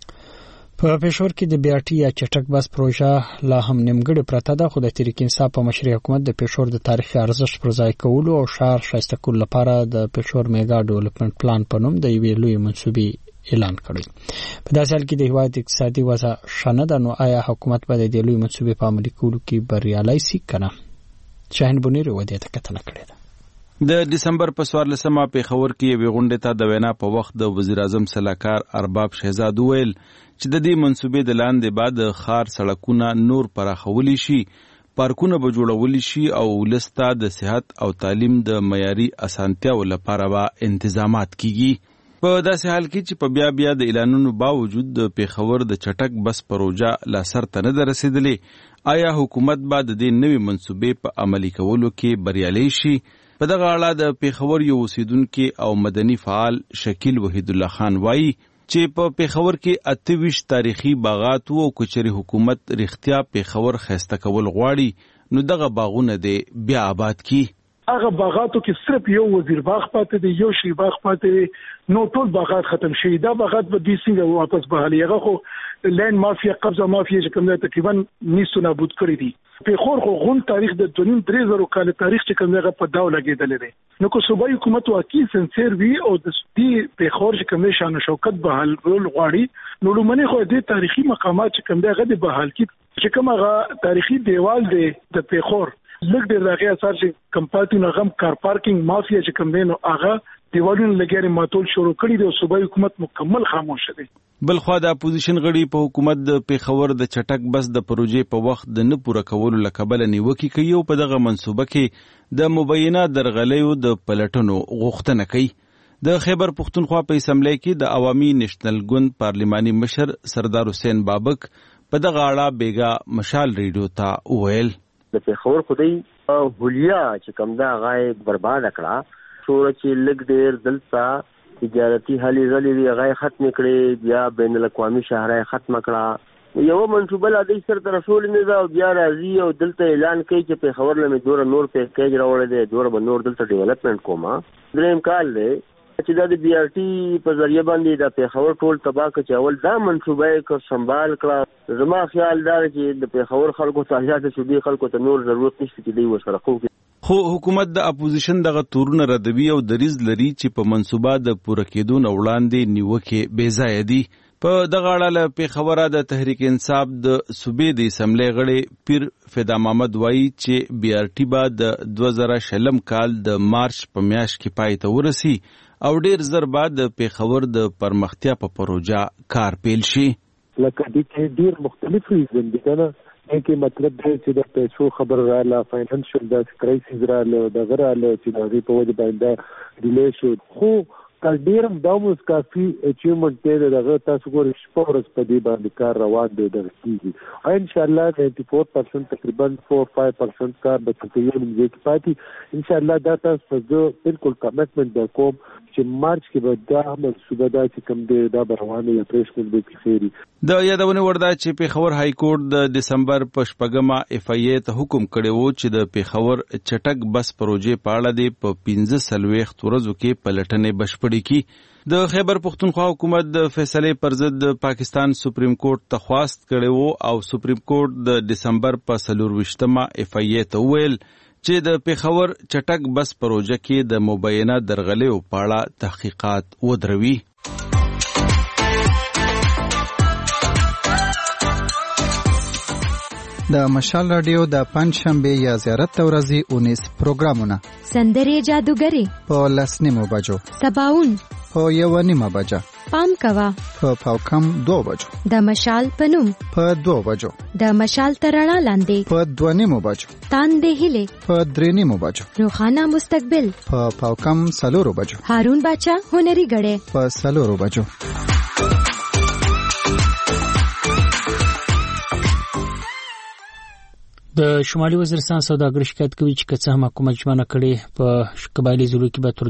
په پېښور کې د بیاټي یا چټک بس پروژه لا هم نیمګړې پرته ده خو د تحریک انصاف په مشرۍ حکومت د پېښور د تاریخي ارزښت پر ځای کولو او ښار ښایسته کولو لپاره د پېښور میګا ډیولپمنټ پلان په نوم د یوې لویې منصوبې اعلان کړی په داسې حال کې د هیواد اقتصادي وضع ښه نه ده نو آیا حکومت به د دې لویې منصوبې په عملي کولو کې بریالی سي که نه شاهین بونیر ودې ته کتنه کړې ده د دسمبر په 14مه پېښور کې یوې غونډې ته د وینا په وخت د وزیر اعظم سلاکار ارباب شهزاد وویل چې د دې منصوبې د لاندې بعد ښار سړکونه نور پراخولی شي پارکونه به جوړولی شي او ولسته د صحت او تعلیم د معیاري اسانتیاو لپاره به انتظامات کیږي په داسې حال کې چې په بیا د اعلانونو باوجود د پېښور د چټک بس پروژه لا سر ته نه ده رسېدلې آیا حکومت به د دې نوې منصوبې په عملي کولو کې بریالی شي په دغه اړه د پېښور یو اوسیدونکي او مدني فعال شکیل وحید الله خان وایي چې په پېښور کې 28 تاریخي باغات او کچري حکومت رښتیا پېښور ښایسته کول غواړي نو دغه باغونه دې بیا آباد کی هغه باغاتو کې صرف یو وزیر باغ پاتې دی یو شی باغ پاتې دی نو ټول باغات ختم شي دا باغات به د څنګه واپس بحالي هغه خو لین مافیا قبضه مافیا چې کوم تقریبا نیستو نابود کړی دي پېښور خو غون تاریخ د 2-3 کال تاریخ چې کوم هغه په داو لګیدل دي نو کو صوبایي حکومت واقعي سنسر وی او د دې پېښور چې کوم شان شوکت بحال کول غواړي نو لمنه خو د تاریخي مقامات چې کوم هغه د بحال کی چې کوم هغه تاریخي دیوال دی د پېښور لږ ډېر راغی اثر چې کمپاتینو غم کار پارکینګ مافیا چې کوم دی نو هغه دیوالونه لګیاري ماتول شروع کړي دي او صوبایي حکومت مکمل خاموش دی بلخوا د اپوزیشن غړي په حکومت د پېښور د چټک بس د پروژې په وخت د نه پوره کولو لکبل نیوکي کوي او په دغه منصوبه کې د مبینه درغلیو د پلټنو غوښتنه کوي د خیبر پښتونخوا په اسمبلی کې د عوامي نېشنل ګوند پارلماني مشر سردار حسین بابک په دغه اړه بیګا مشال ریډیو ته وویل د پېښور خدای هولیا چې کوم دا غای برباد کړه څوره چې لګ ډېر دلته تجارتي هلي ځلې غای ختم کړي بیا بین الاقوامي شهرای ختم کړه یو منصوبه لا د سر تر رسول نه دا بیا راځي او دلته اعلان کوي چې پېښور لمه دور نور پیکیج راوړل دي دور به نور دلته ډیولپمنٹ کوما دریم کال دی چې دا د بي ار ټي په ذریعہ باندې د پېښور ټول تباہ کړ اول دا منصوبه کو سنبال کړه زما خیال دا چې د پېښور خلکو ته آزاد شوبې خلکو ته نور ضرورت نشته چې دوی وسره کوي خو حکومت د اپوزیشن دغه تورونه ردوي او دریز لري چې په منصوبه د پوره کېدو نه وړاندې نیوکه بې ځایه دي په دغه اړه له پېښوره د تحریک انصاف د صوبې د اسمبلی غړي پیر فدا محمد وایي چې بي ار ټي به د 2020 کال د مارچ په میاشت کې پای ته ورسي او ډیر زر بعد د پېښور د پرمختیا په پروژه کار پیل شي لکه دې کې ډیر مختلف ریزن دي کنه کې مطلب دی چې د پیسو خبر رااله فاینانشل د کرایسیس رااله د غراله چې د غي په وجه باندې ډیلی شو خو ډیرم دا موږ کافي اچیومنت دی دغه تاسو ګورئ شپورس په دې باندې کار روان دی د کیږي ان شاء الله 94% تقریبا 4-5% کار به تقریبا موږ پاتې ان شاء الله دا تاسو بالکل کمټمنټ وکوم چې مارچ کې به دا منصوبه دا چې کوم دی دا روانه یا پریشمن به کیږي د یادونه وردا چې پیښور های کورټ د دسمبر په شپږمه اف ای ای ته حکم کړی و چې د پیښور چټک بس پروژې په اړه د 15 ورځو کې پلټنې بشپړې کی د خیبر پختونخوا حکومت د فیصله پر ضد پاکستان سپریم کورټ ته خواست کړی و او سپریم کورټ د دسمبر په 24مه اف ای ای ته ویل چې د پیښور چټک بس پروژه کې د مبینه درغلیو په اړه تحقیقات ودروي. د مشال رادیو د پنځشنبه یا زیارت ورځې 19 پروګرامونه سندرې جادوګری په لسنیمو بجو سباون په 1:30 بجه پام کوا په پاوکم 2 بجو د مشال پنوم په 2 بجو د مشال ترڼا لاندې په 2:30 بجو تاندې هله په 3:30 بجو روخانه مستقبل په پاوکم 4 بجو هارون باچا هنري غړې په 4 بجو. د شمالي وزیرستان سوداګر شکایت کوي چې که هم حکومت ژمنه کړې په قبایلی ضلعو کې به تر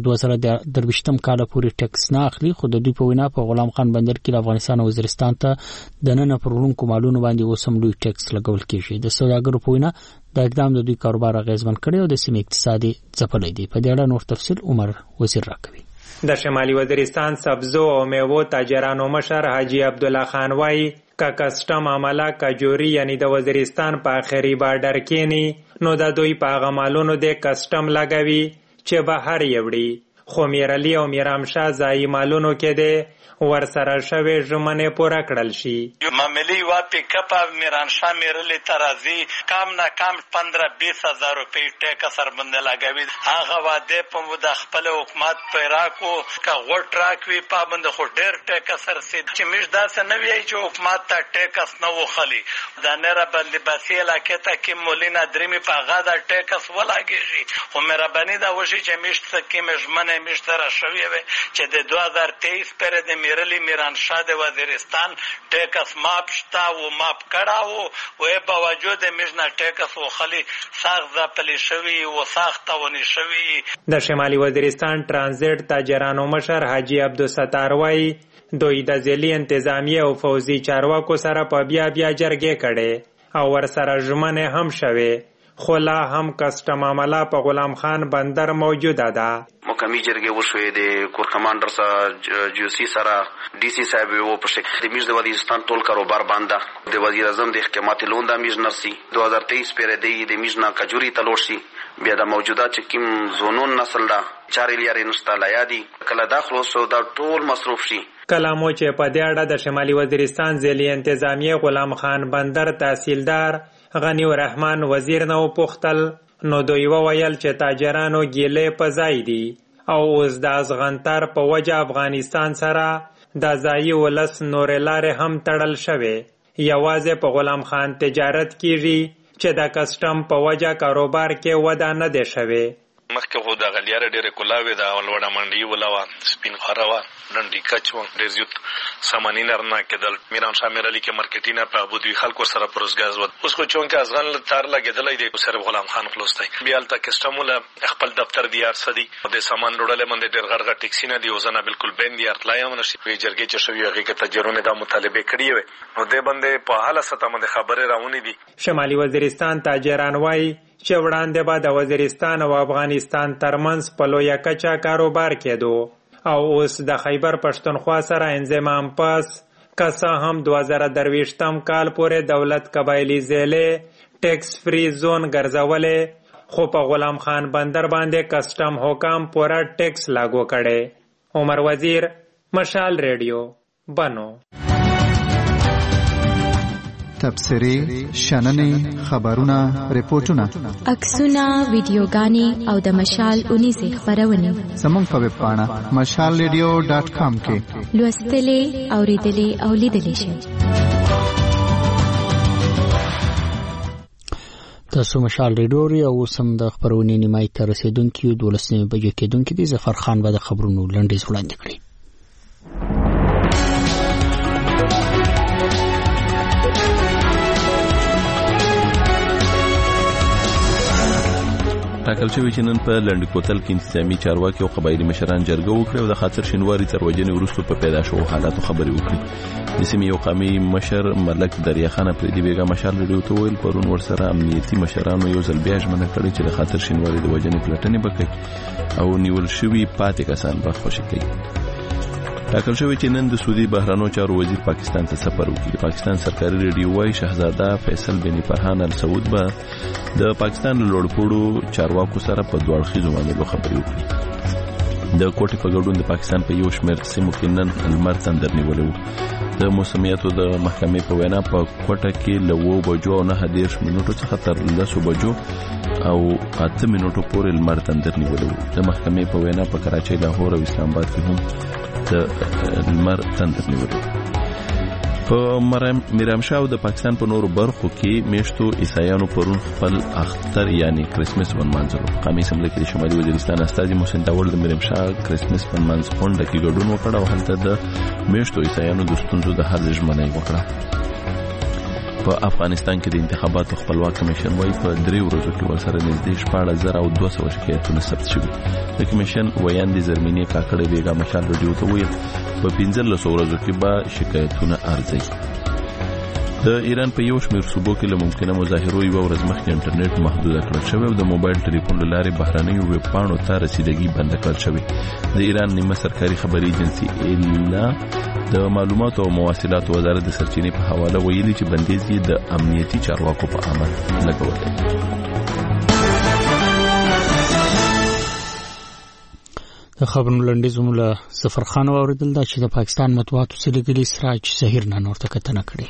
2023 کال پورې ټیکس نه اخلي خو د دوی په وینا په غلام خان بندر کې د افغانستان او وزیرستان ته د نن پرونکو مالونو باندې وسم لوی ټیکس لګول کیږي. د سوداګرو په وینا د اقدام د دوی کاروبار اغیزمن کړي او د سیمې اقتصادي ځپلې دي. په دې اړه نور تفصیل عمر وزیر راکوي. د شمالي وزیرستان سبزو او میوو تاجرانو مشر حاجی عبدالله خان وایي که کسټم عمله کجوري یعنی د وزیرستان په اخري بارډر کې ني نو د دوی په هغه مالونو د کسټم لګوي چې بهر یوړي خو میرعلي او میرامشاه ځایي مالونو کې دی ورسره شوی ژمنې پوره کړل شي. معاملې وا پیکاپ میرانشاه میرعلي ترازی کم نه کم 15-20 هزار روپۍ ټیکس سربند لګوي. هغه واده په د خپل حکومت پیراکو کا غوټ راکوي پابند خو ډېر ټیکس سرسي چې مش داسې نه وی چې حکومت ته ټیکس نه وخلي د نره باندې باسي علاقې ته کې مولینا درمي په غاده ټیکس ولاګي خو مهرباني دا وشي چې مش څه کې مجمنه مش تر شوی وي چې د 2023 پر د میرعلي میرانشاه د وزیرستان ټیکس ماپ شتا و ماپ کړهو او په وجود مجنه ټیکس وخلي ساخت ځپلې شوی او ساخت ونی شوی. د شمالي وزیرستان ترانزیت تاجرانو مشر حاجی عبدالستار وایي دوی د ځلي انتظامیه او فوزي چارواکو سره په بیا جرګې کړي او ورسره ژمنې هم شوي خو لا هم کسټم عمله په غلام خان بندر موجوده ده. مقامی جرګې وشوې د کور کمانډر سره جیوسی سره ډي سي صاحب وو په شکل د میز د وزیرستان ټول کاروبار باندې د وزیر اعظم د احکامات لوندا میز نرسي 2023 پر د میزنا کجوري تلوشي بیا د موجوده چې کوم زونون نسل دا 4 لیارې نشته یادي کله داخلو سو دا ټول مصروف شي. کلامو چې په دې اړه د شمالي وزیرستان ځلي انتظامیه غلام خان بندر تحصیلدار غنی الرحمن وزیر نو پختل نو دوی وویل چې تاجرانو ګیلې په ځای دي او اوس د ازغنتر په وجه افغانستان سره د ځایي ولس نورې لارې هم تړل شوې. یوازې په غلام خان تجارت کیږي چې د کسټم په وجه کاروبار کې وده نه دی شوې. مخکې خو د غلیاره ډېرې کلاوې د لوړه منډي ولاوه سپین خاره وه ډنډي کچ وه ډېر زیات ساماني نرنه کېدل. میرانشاه میرعلي کې مارکیټینه په ابودوي خلکو سره پروزګاز ود اوس خو چونکې ازغن تار لګېدلی دی صرف غلام خان خلاص دی. بیا هلته کسټمونه خپل دفتر دی هر څه دي د سامان وړلې باندې ډېر غرغه ټیکسي نه دي اوس نه بالکل بین دي ارتلای هم نشي. جرګې چې شوي هغې کې تاجرونه دا مطالبې کړي وې نو دې باندې په حاله سطح باندې خبرې راونې دي. شمالي وزیرستان تاجران وایي چې وړاندې به د وزیرستان او افغانستان ترمنځ په لویه کچه کاروبار کېدو او اوس د خیبر پښتونخوا سره انضمام پس که څه هم 2023 کال پورې دولت قبایلي ضلع ټیکس فری زون ګرځولې خو په غلام خان بندر باندې کسټم حکام پورا ټیکس لاګو کړي. عمر وزیر مشال ریډیو بنو. تبصرې شننې خبرونه ریپورتونه عکسونه ویډیوګانې او د مشال 19 خبرونه زموږ په ویب پاڼه mashalradio.com کې لوستلې اوریدلې او لیدلې شئ. تاسو مشال ریډیو او سم د خبرونې نیمای ته رسیدونکو 12 بجې کېدونکو دي ظفر خان به د خبرونو لنډیز وړاندې کړي. ټاکل شوی چې نن په لنډ کوتل کې انتظامی چارواکي او قبایلی مشران جرګه وکړه او د خاطر شینواری تر وجنې وروسته په پیدا شو حالاتو خبرې وکړي. د سیمې یو قومي مشر ملک دریاخان پردي بیګا مشال ریډیو ته ویل پرون ورسره امنیتي مشرانو یو ځل بیا ژمنه کړې چې د خاطر شینواری د وجنې پلټنې وکړي او نیول شوی پاتې کسان به خوشی کوي. ټاکل شوی چې نن د سعودي بهرانو چارو وزیر پاکستان ته سفر وکړي. پاکستان سرکاري ریډیو وايي شاهزاده فیصل بن فرحان ال سعود به د پاکستان لوړپوړو چارواکو سره په دوه اړخیزو معاملو خبرې وکړي. د کوټې په ګډون د پاکستان په یو شمېر سیمو کې نن لمر تندر نیولی و. د موسمیاتو د محکمې په وینا په کوټه کې له 9 بجو او 9:30 منټو څخه تر 10 بجو او 8 منټو پورې لمر تندر نیولی و. د محکمې په وینا په کراچۍ، لاهور او اسلام آباد کې هم د لمر تندر نیولی و. په میرامشاه او د پاکستان په نورو برخو کې میشتو عیسایانو پرون خپل اختر یعنی کریسمس ونمانځلو. قومي اسمبلی کې شمالي وزیرستان استازي محسن داوړ د میرامشاه کریسمس ونمانځ غونډه کې ګډون وکړ او هلته د میشتو عیسایانو د ستونزو د حل ژمنه وکړه. په افغانستان کې د انتخاباتو خپلواک کمیشن وايي په 3 ورځو کې ورسره نږدې 14,200 شکایتونه ثبت شوي. د کمیشن ویاندې زرمینې کاکړې بیګا مشال ریډیو ته ویل په 15 ورځو کې به شکایتونه ارزي. د ایران په یو شمېر صوبو کې له ممکنه مظاهرو یو ورځ مخکې انټرنیټ محدود کړل شوی او د موبایل ټلیفون له لارې بهرنیو ویب پاڼو ته رسیدګي بند کړل شوی. د ایران نیمه سرکاري خبري ایجنسي ایلا د معلوماتو او مواصلاتو وزارت د سرچینې په حواله ویلي چې بندیز یې د امنیتي چارواکو په عمل لګولی. د خبرونو لنډیز مو له ظفر خان واوریدل دا چې د پاکستان مطبوعاتو سلیګلی سراج ظهیر نه نور تکتنه کړي.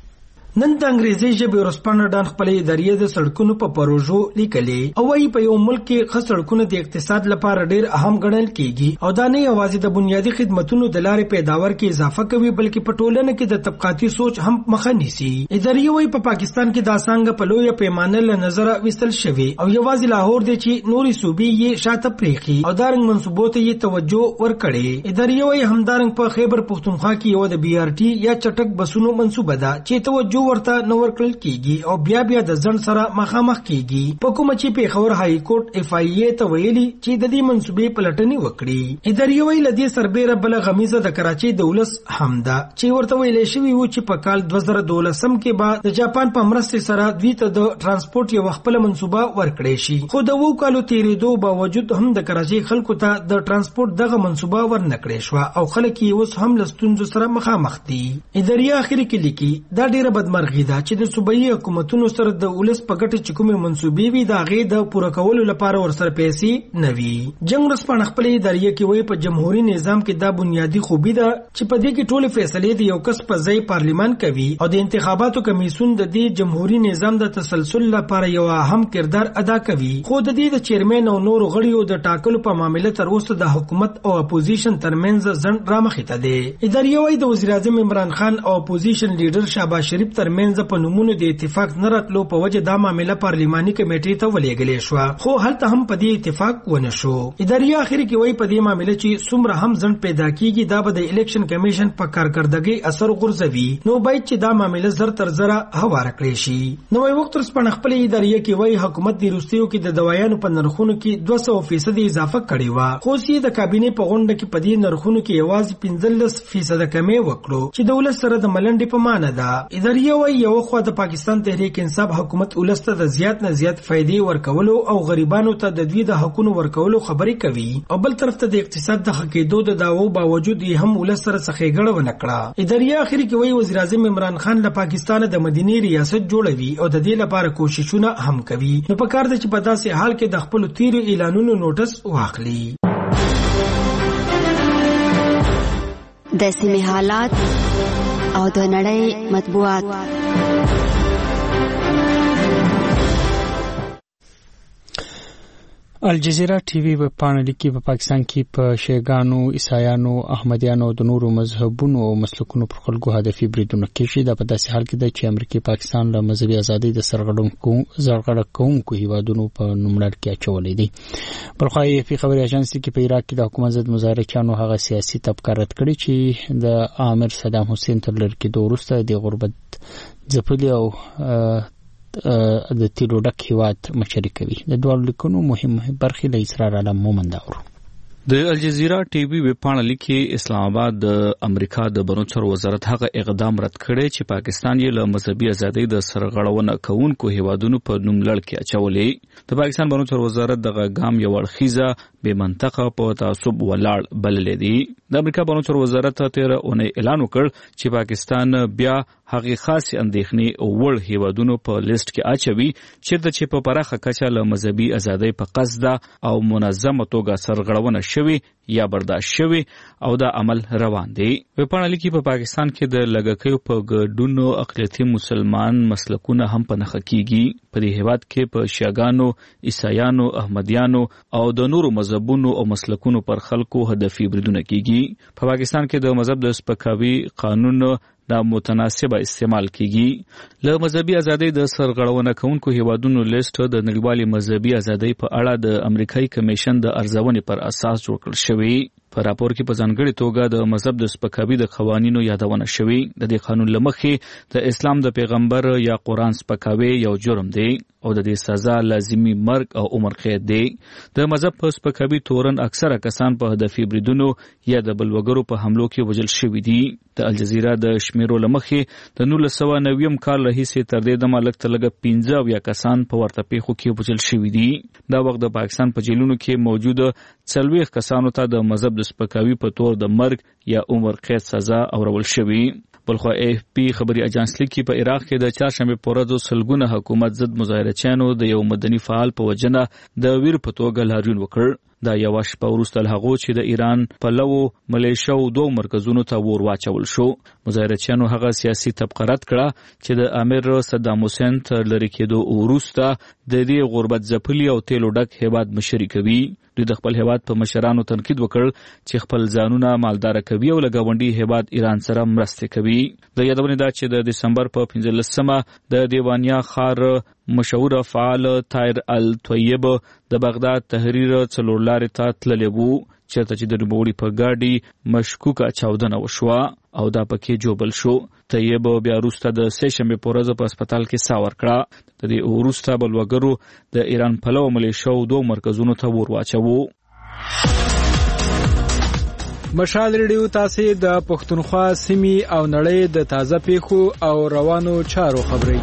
نن د انګریزي ژبې ورسپانه ډان خپل ادارې د سړکونو په پروژو لیکلې او وايي په یو ملک کې خاص سړکونه د اقتصاد لپاره ډېر اهم ګڼل کیږي او دا نه یوازې د بنیادی خدماتو د لارې پیداوار کې اضافه کوي بلکې په ټولنه کې د طبقاتي سوچ هم مخه نیسي. ادارې وايي په پاکستان کې د څنګه په لوی پیمانه له نظر وستل شوی او یوازې لاهور دی چې نوري صوبې یې شاته پریخي او دارنګ منصوبو ته یې توجه ورکړي. ادارې وايي همدارنګ په خیبر پختونخوا کې یو د BRT یا چټک بسونو منصوبه ده چې توجه ورته نور کړل کیږي او بیا د ځن سره مخامخ کیږي. په کومه چې پیښور های کورټ FIA ته ویلي چې د دې منصوبې پلټنې وکړي. ادارې ویل د سربېره بل غمیزه د کراچۍ د ولس همدا چې ورته ویل شوی و چې په کال 2012 کې بعد د جاپان په مرسته سره دوی ته د ترانسپورت یو خپل منصوبه ورکړې شي. خو د وو کالو تیریدو باوجود هم د کراچۍ خلکو ته د ترانسپورت دغه منصوبه ورنکړې شو او خلک یې اوس هم لستونزو سره مخامخ دي. ادارې اخر کې لیکي دا ډیره بدمرغي ده چې د صوبایي حکومتونو سره د ولس په ګټه چې کومې منصوبې وي د هغې د پوره کولو لپاره ورسره پیسې نه وي. جنګ ورځپاڼه خپلې ادارې کې وایي په جمهوري نظام کې دا بنیادي خوبي ده چې په دې کې ټولې فیصلې د یو کس په ځای پارلیمان کوي او د انتخاباتو کمیسیون د دې جمهوري نظام د تسلسل لپاره یو اهم کردار ادا کوي. خو د دې د چیرمن او نور غړیو د ټاکلو په معاملې تر اوسه د حکومت او اپوزیشن ترمنځ ځنډ رامخته دی. ادارې وایي د وزیر اعظم عمران خان او اپوزیشن لیډر شهباز شریف ترمنځ په نمونه د اتفاق نه راتلو په وجه دا معاملې پارلیماني کمیټې ته ولېږلې شو خو هلته هم په دې اتفاق ونه شو. ادارې اخر کې وایي په دې معاملې چې څومره هم ځنډ پیدا کیږي دا به د الیکشن کمیشن په کارکردګۍ اثر غورځوي نو باید چې دا معاملې زر تر زره هواره کړې شي. نوې وخت ورسپانه خپل ادارې کې وایي حکومت د روسیو کې د دوايانو په نرخونو کې 200% اضافه کړې و خو سي د کابینې په غونډه کې په دې نرخونو کې یوازې 15% کمې وکړو چې د ولس سره د ملنډې په معنی ده. ادارې وایي یو خو د پاکستان تحریک انصاف حکومت ولسته د زیات نه زیات فائدې ورکولو او غریبانو ته د دوی د حقوقو ورکولو خبرې کوي او بل طرف ته د اقتصاد د حقیقتو د داوو باوجود یې هم ولس سره څخېګړه ونه کړه. ادارې اخر کې وایي وزیر اعظم عمران خان له پاکستان د مدینی ریاست جوړوي او د دې لپاره کوششونه هم کوي نو په کار ده چې په داسې حال کې د خپل تیر اعلانونو نوټس واخلي. د سیمې حالات او د نړۍ مطبوعات. الجزیره ټي وي په پاڼه لیکي په پاکستان کې په شیعاګانو، عیسایانو، احمدیانو او د نورو مذهبونو او مسلکونو پر خلکو هدفي بریدونه کیږي. دا په داسې حال کې ده چې امریکا پاکستان له مذهبي ازادۍ د سرغړونه کوونکو هیوادونو په نوملړ کې اچولې دي. بلخوا AFP خبري اژانس کې په عراق کې د حکومت ضد مظاهرچیانو هغه سیاسي طبقه رد کړي چې د عامر صدام حسین تر لړ کې د وروسته د غربت ځپلي او د تیلو ډک هیواد مشري کوي. د دوه لیکونو مهم برخې له اسرار علم مومند اورو. د الجزیره ټي وي ویبپاڼه لیکي اسلام آباد د امریکا د بنوچر وزارت هغه اقدام رد کړي چې پاکستان یې له مذهبي ازادۍ د سرغړونه کوونکو هیوادونو په نوملړ کې اچولې. د پاکستان بنوچر وزارت دغه ګام یو اړخیزه بې منطقه په تعصب ولاړ بللې دي. د امریکا بنوچر وزارت تیر اونۍ اعلان وکړ چې پاکستان بیا هغه خاص اندېښنې وړ هیوادونو په لیست کې اچوي چې په پراخه کچه له مذهبي ازادۍ په قصد او منظمه توګه سرغړونه شوي یا برداشت شوي او دا عمل روان دی. ویبپاڼه لیکي په پاکستان کې د لږکیو په ګډون اقلیتي مسلمان مسلکونه هم په نښه کیږي. په دې هیواد کې په شیعاګانو، عیسایانو، احمدیانو او د نورو مذهبونو او مسلکونو پر خلکو هدفي بریدونه کیږي. په پاکستان کې د مذهب د سپکاوي قانون دا متناسبه استعمال کیږي. له مذهبي ازادۍ د سرغړونه کوونکو هیوادونو لیست د نړیوالې مذهبي ازادۍ په اړه د امریکایي کمیشن د ارزونې پر اساس جوړ کړل شوی. په راپور کې په ځانګړي توګه د مذهب د سپکاوي د قوانینو یادونه شوی. د دې قانون له مخې د اسلام د پیغمبر یا قرآن سپکاوي یو جرم دی او د دې سزا لازمي مرګ او عمر قید دی. د مذهب په سپکاوي تورن اکثره کسان په هدفي بریدونو یا د بلوګرو په حملو کې وژل شوي دي. د الجزیره د شمیرو له مخې د 1990 کال راهیسې تر دې دمه لږ تر لږه 15 کسان په ورته پیښو کې وژل شوي دي. دا وخت د پاکستان په جیلونو کې موجود 40 کسانو ته د مذهب د سپکاوي په تور د مرګ یا عمر قید سزا اورول شوی. بلخوا AFP خبري اژانس لیکي په عراق کې د چهارشنبه په ورځ سلګونه حکومت ضد مظاهرچیانو د یو مدني فعال په وجنه د ویر په توګه لاریون وکړ. دا یو شپه وروسته له هغه چې د ایران په لو ملیشیا او دوه مرکزونو ته ور واچول شو. مظاهرچیانو هغه سیاسي طبقه رد کړه چې د امیر صدام حسین تر لری کېدو وروسته د دې غربت ځپلي او تیلو ډک هیواد مشري کوي. دوی د خپل هیواد په مشرانو تنقید وکړ چې خپل ځانونه مالدار کوي او لګاونډي هیواد ایران سره مرسته کوي. د یادونه ده چې د دسمبر په 15مه د دیوانیا خار مشهور فعال طاهر الطیب د بغداد تحریر څلور لارې ته تللی وو چېرته چې د نوموړي په ګاډي مشکوکه چاودنه وشوه او دا پکې جوبل شو. طیب بیا وروسته د سهشنبې په ورځ په هسپتال کې ساه ورکړه. د دې وروسته بلوګرو د ایران پلو ملیشیاو دوه مرکزونو ته ور واچوو. مشال ریډیو تاسو د پښتونخوا سیمې او نړۍ د تازه پیښو او روانو چارو خبري.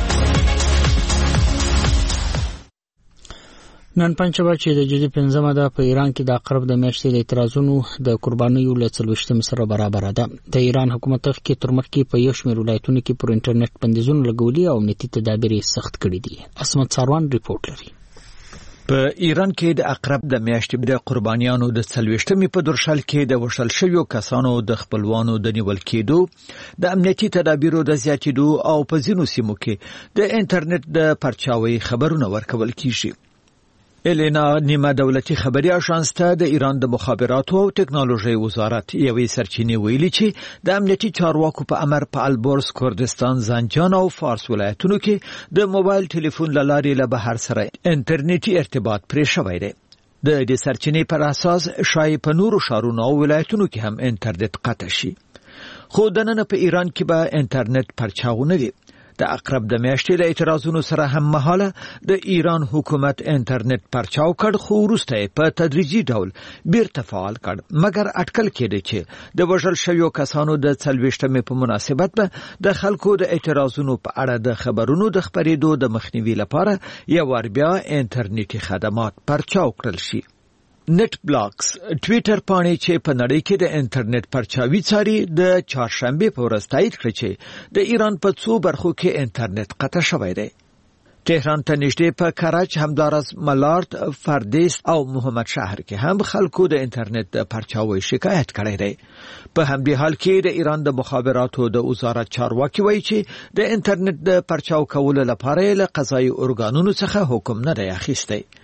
نن پنځه چې د جدي 15مه ده په ایران کې د عقرب د میاشتې د اعتراضونو د قربانیو له 40 سره برابر ده. د ایران حکومت کې تر مخکې په یو شمېر ولایتونو کې پر انټرنیټ بندیزونه لګولي او امنیتي تدابیر سخت کړي دي. اسمت ساروان ریپورت لري. په ایران کې د عقرب د میاشتې د قربانیانو د 40مې په درشل کې د وشل شویو کسانو د خپلوانو د نیول کېدو د امنیتي تدابیرو د زیاتېدو او په ځینو سیمو کې د انټرنیټ د پرچاوي خبرونه ورکول کیږي. الینا نیمه دولتي خبري اژانس ته د ایران د مخابراتو او ټکنالوژي وزارت یوې سرچینې ویلي چې د امنیتي چارواکو په امر په البورز، کردستان، زنجان او فارس ولایتونو کې د موبایل ټلیفون لارې له بهر سره انټرنیټي ارتباط پرې شوی دی. د دې سرچینې پر اساس شاید په نورو شهرونو او ولایتونو کې هم انټرنیټ قطع شي. خو دننه په ایران کې به انټرنیټ پرچاونه وي. د عقرب د میاشتې له اعتراضونو سره هم مهاله د ایران حکومت انټرنیټ پرچاو کړ، خو وروسته په تدریجي ډول بیرته فعال کړ. مګر اټکل کېده چې د وژل شویو کسانو د 40مې په مناسبت به د خلکو د اعتراضونو په اړه د خبرونو د خپرېدو د مخنیوي لپاره یو ور بیا انټرنیټي خدمات پرچاو کړل شي. نت بلاکس ټویټر پاڼې چې په نړۍ کې د انټرنیټ پرچاوي څاري د چهارشنبه په ورځ تایید کړ چې د ایران په څو برخو کې انټرنیټ قطع شوی دی. تهران ته نږدې په کراچ، همدارس ملارت، فردیس او محمد شهر کې هم خلکو د انټرنیټ د پرچاوي شکایت کړی دی. په همدې حال کې د ایران د مخابراتو د وزارت چارواکي وایي چې د انټرنیټ د پرچاو کولو لپاره له قضایي ارګانونو څخه حکم نه دی اخیستی.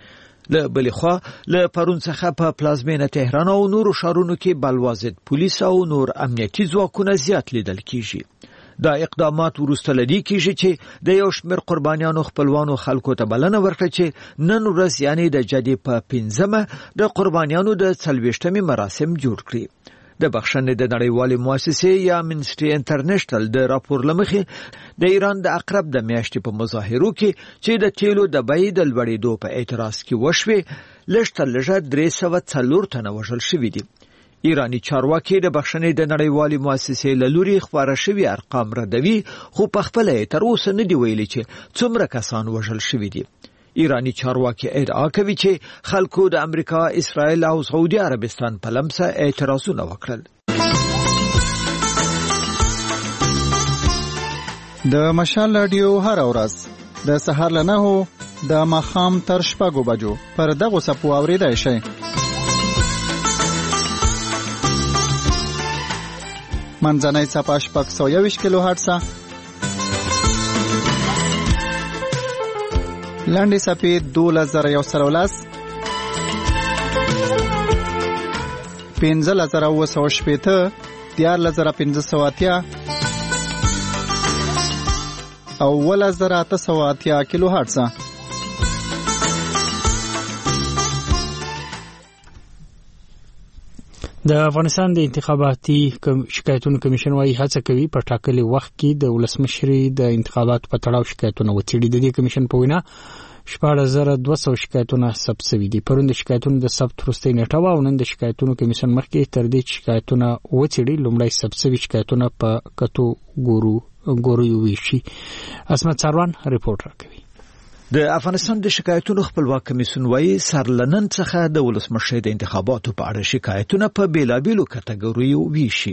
له بل خوا له پرون څخه په پلازمینه تهران او نورو ښارونو کې بلوازد پولیس او نور امنیتي ځواکونه زیات لیدل کیږي. دا اقدامات وروسته لدی کیږي چې د یو شمېر قربانیانو خپلوانو خلکو ته بلنه ورکړه چې نن ورځ یعنی د جدي په 15مه د قربانیانو د 40مې مراسم جوړ کړي. د بخښنې د نړیوالې مؤسسې یا امنسټي انټرنیشنل د راپور لمخې د ایران د اقرب د میاشتې په مظاهرو کې چې د تیلو د بیې د لوړېدو په اعتراض کې وشوې لږ تر لږه 304 تنه وژل شوي دي. ایرانی چارواکي د بخښنې د نړیوالې مؤسسې له لوري خپاره شوي ارقام ردوي خو په خپله یې تر اوسه نه دي ویلي چې څومره کسان وژل شوي دي. ایرانی چارواکي ادعا کوي چې خلکو د امریکا، اسرائیل او سعودي عربستان په لمسه اعتراضونه وکړل. د مشال رادیو هر ورځ د سهار له 9 د ماښام تر 6 بجو پر دغه سپو اوریدای شئ. منځنۍ صفحه 621 کیلو هرتز، لنډې صفحې 12110، 15980، 14580 او 11880 کیلو هرتز. د افغانستان د انتخاباتي شکایتونو کمیشن وايي هڅه کوي په ټاکلي وخت کې د ولسمشري د انتخاباتو په تړاو شکایتونه وڅېړي. د دې کمیشن په وینا 14200 شکایتونه ثبت شوي دي. پرون د شکایتونو د ثبت وروستۍ نیټه وه او نن د شکایتونو کمیشن مخکې تر دې چې شکایتونه وڅېړي لومړی ثبت شوي شکایتونه په کتو ګورو ویشي. عصمت سروان ریپورت راکوي. د افغانستان د شکایتونو خپلواک کمیسیون وايي سرلنن څخه د ولسمشر د انتخاباتو په اړه شکایتونه په بیلابیلو کټګوریو ویشي.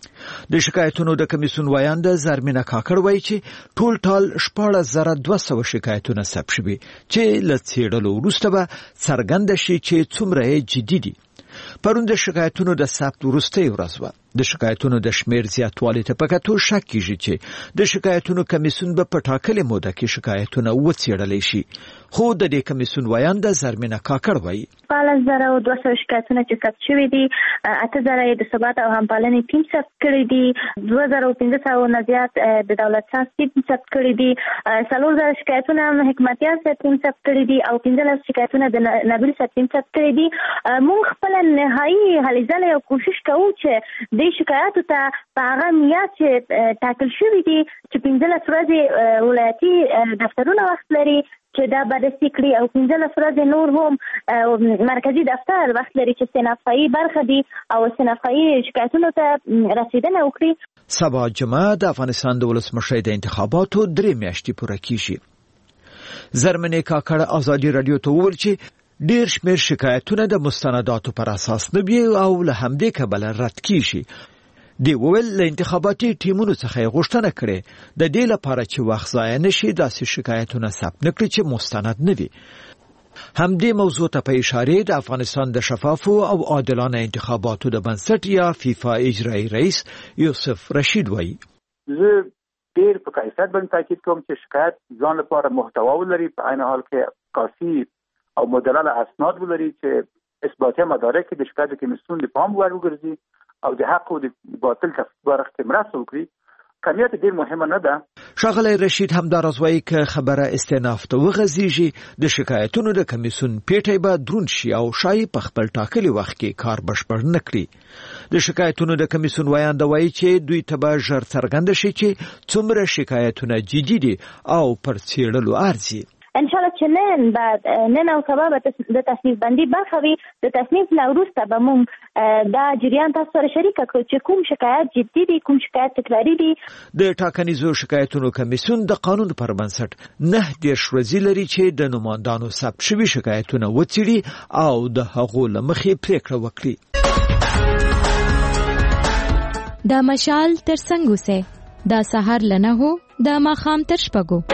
د شکایتونو د کمیسیون وایاند زرمینه کاکړ وایي چې ټول ټال 14200 شکایتونه ثبت شوي چې له څېړلو وروسته به څرګنده شي چې څومره جدي دي. پرون د شکایتونو د ثبت وروستۍ ورځ وه. د شکایتونو د شمیر زیاتوالي ته په کتو شک کیږي چې د شکایتونو کمیسیون به په ټاکلې موده کې شکایتونه وڅېړلی شي. خو د دې کمیسیون وایاند زرمینه کاکړ وایي 14200 شکایتونه چې ثبت شوي دي، 8000 د ثبات او همپالنې ټیم ثبت کړي دي، 2500 نه زیات د دولت ساز ټیم ثبت کړي دي، 4000 شکایتونه حکمتیار ټیم ثبت کړي دي او 15 شکایتونه د نبیل ټیم ثبت کړي دي. موږ خپل نهایي هلې ځلې او کوشش کوو چې د شکایاتو ته په هغه میاشت چې ټاکل شوي دي چې 15 ورځې ولایتي دفترونه وخت لري چې دا بررسي کړي او 15 ورځې نور هم مرکزی دفتر وخت لري چې صنافایي برخه دي او صنافایي شکایتونو ته رسیدنه وکړي. سبا جمعه د افغانستان د ولسمشر د انتخاباتو 3 میاشتې پوره کیږي. زرمنه کاکړ ازادي رادیو ته وویل چې ډیر شمیر شکایتونه د مستنداتو پر اساس نه وي او له همدې کبله رد کیږي. دی وویل له انتخاباتي ټیمونو څخه غوښتنه کړې د دې لپاره چې وخت ضایع نشي داسې شکایتونه ثبت نکړي چې مستند نه وي. همدې موضوع ته په اشاره د افغانستان د شفافو او عادلانه انتخاباتو د بنسټ یا فیفا اجرایی رئیس یوسف رشید وایي زه ډیر په کیفیت باندې تاکید کوم چې شکایت ځان لپاره محتوا ولري، په عین حال کې کافي او مدلل اسناد ولري چې اثباتي مدارک د شکایت کمیسیون د پام وړ وګرځي او د حق او د باطل تفسیر کې مرسته وکړي. کمیت ډیر مهمه نه ده. ښاغلی رشید همداراز وایي که خبره استئناف ته وغځیږي د شکایتونو د کمیسیون پیټی به دروند شي او شاید په خپل ټاکلي وخت کې کار بشپړ نه کړي. د شکایتونو د کمیسیون وایاند وایي چې دوی ته به ژر څرګنده شي چې څومره شکایتونه جدي دي او پر څېړلو ارزي. ان شاء الله چې نن او سبا د تصنیف بندي برخه وي. د تصنیف نه وروسته به موږ دا جریان تاسو سره شریک کړو چې کوم شکایت جدي دي، کوم شکایت تکراري دي. د ټاکنیزو شکایتونو کمیسیون د قانون پر بنسټ 9 ورځې لري چې د نوماندانو ثبت شوي شکایتونه وڅېړي او د هغو له مخې پریکړه وکړي. د مشال تر څنګ اوسئ، د سهار له 9 د ماښام تر 6.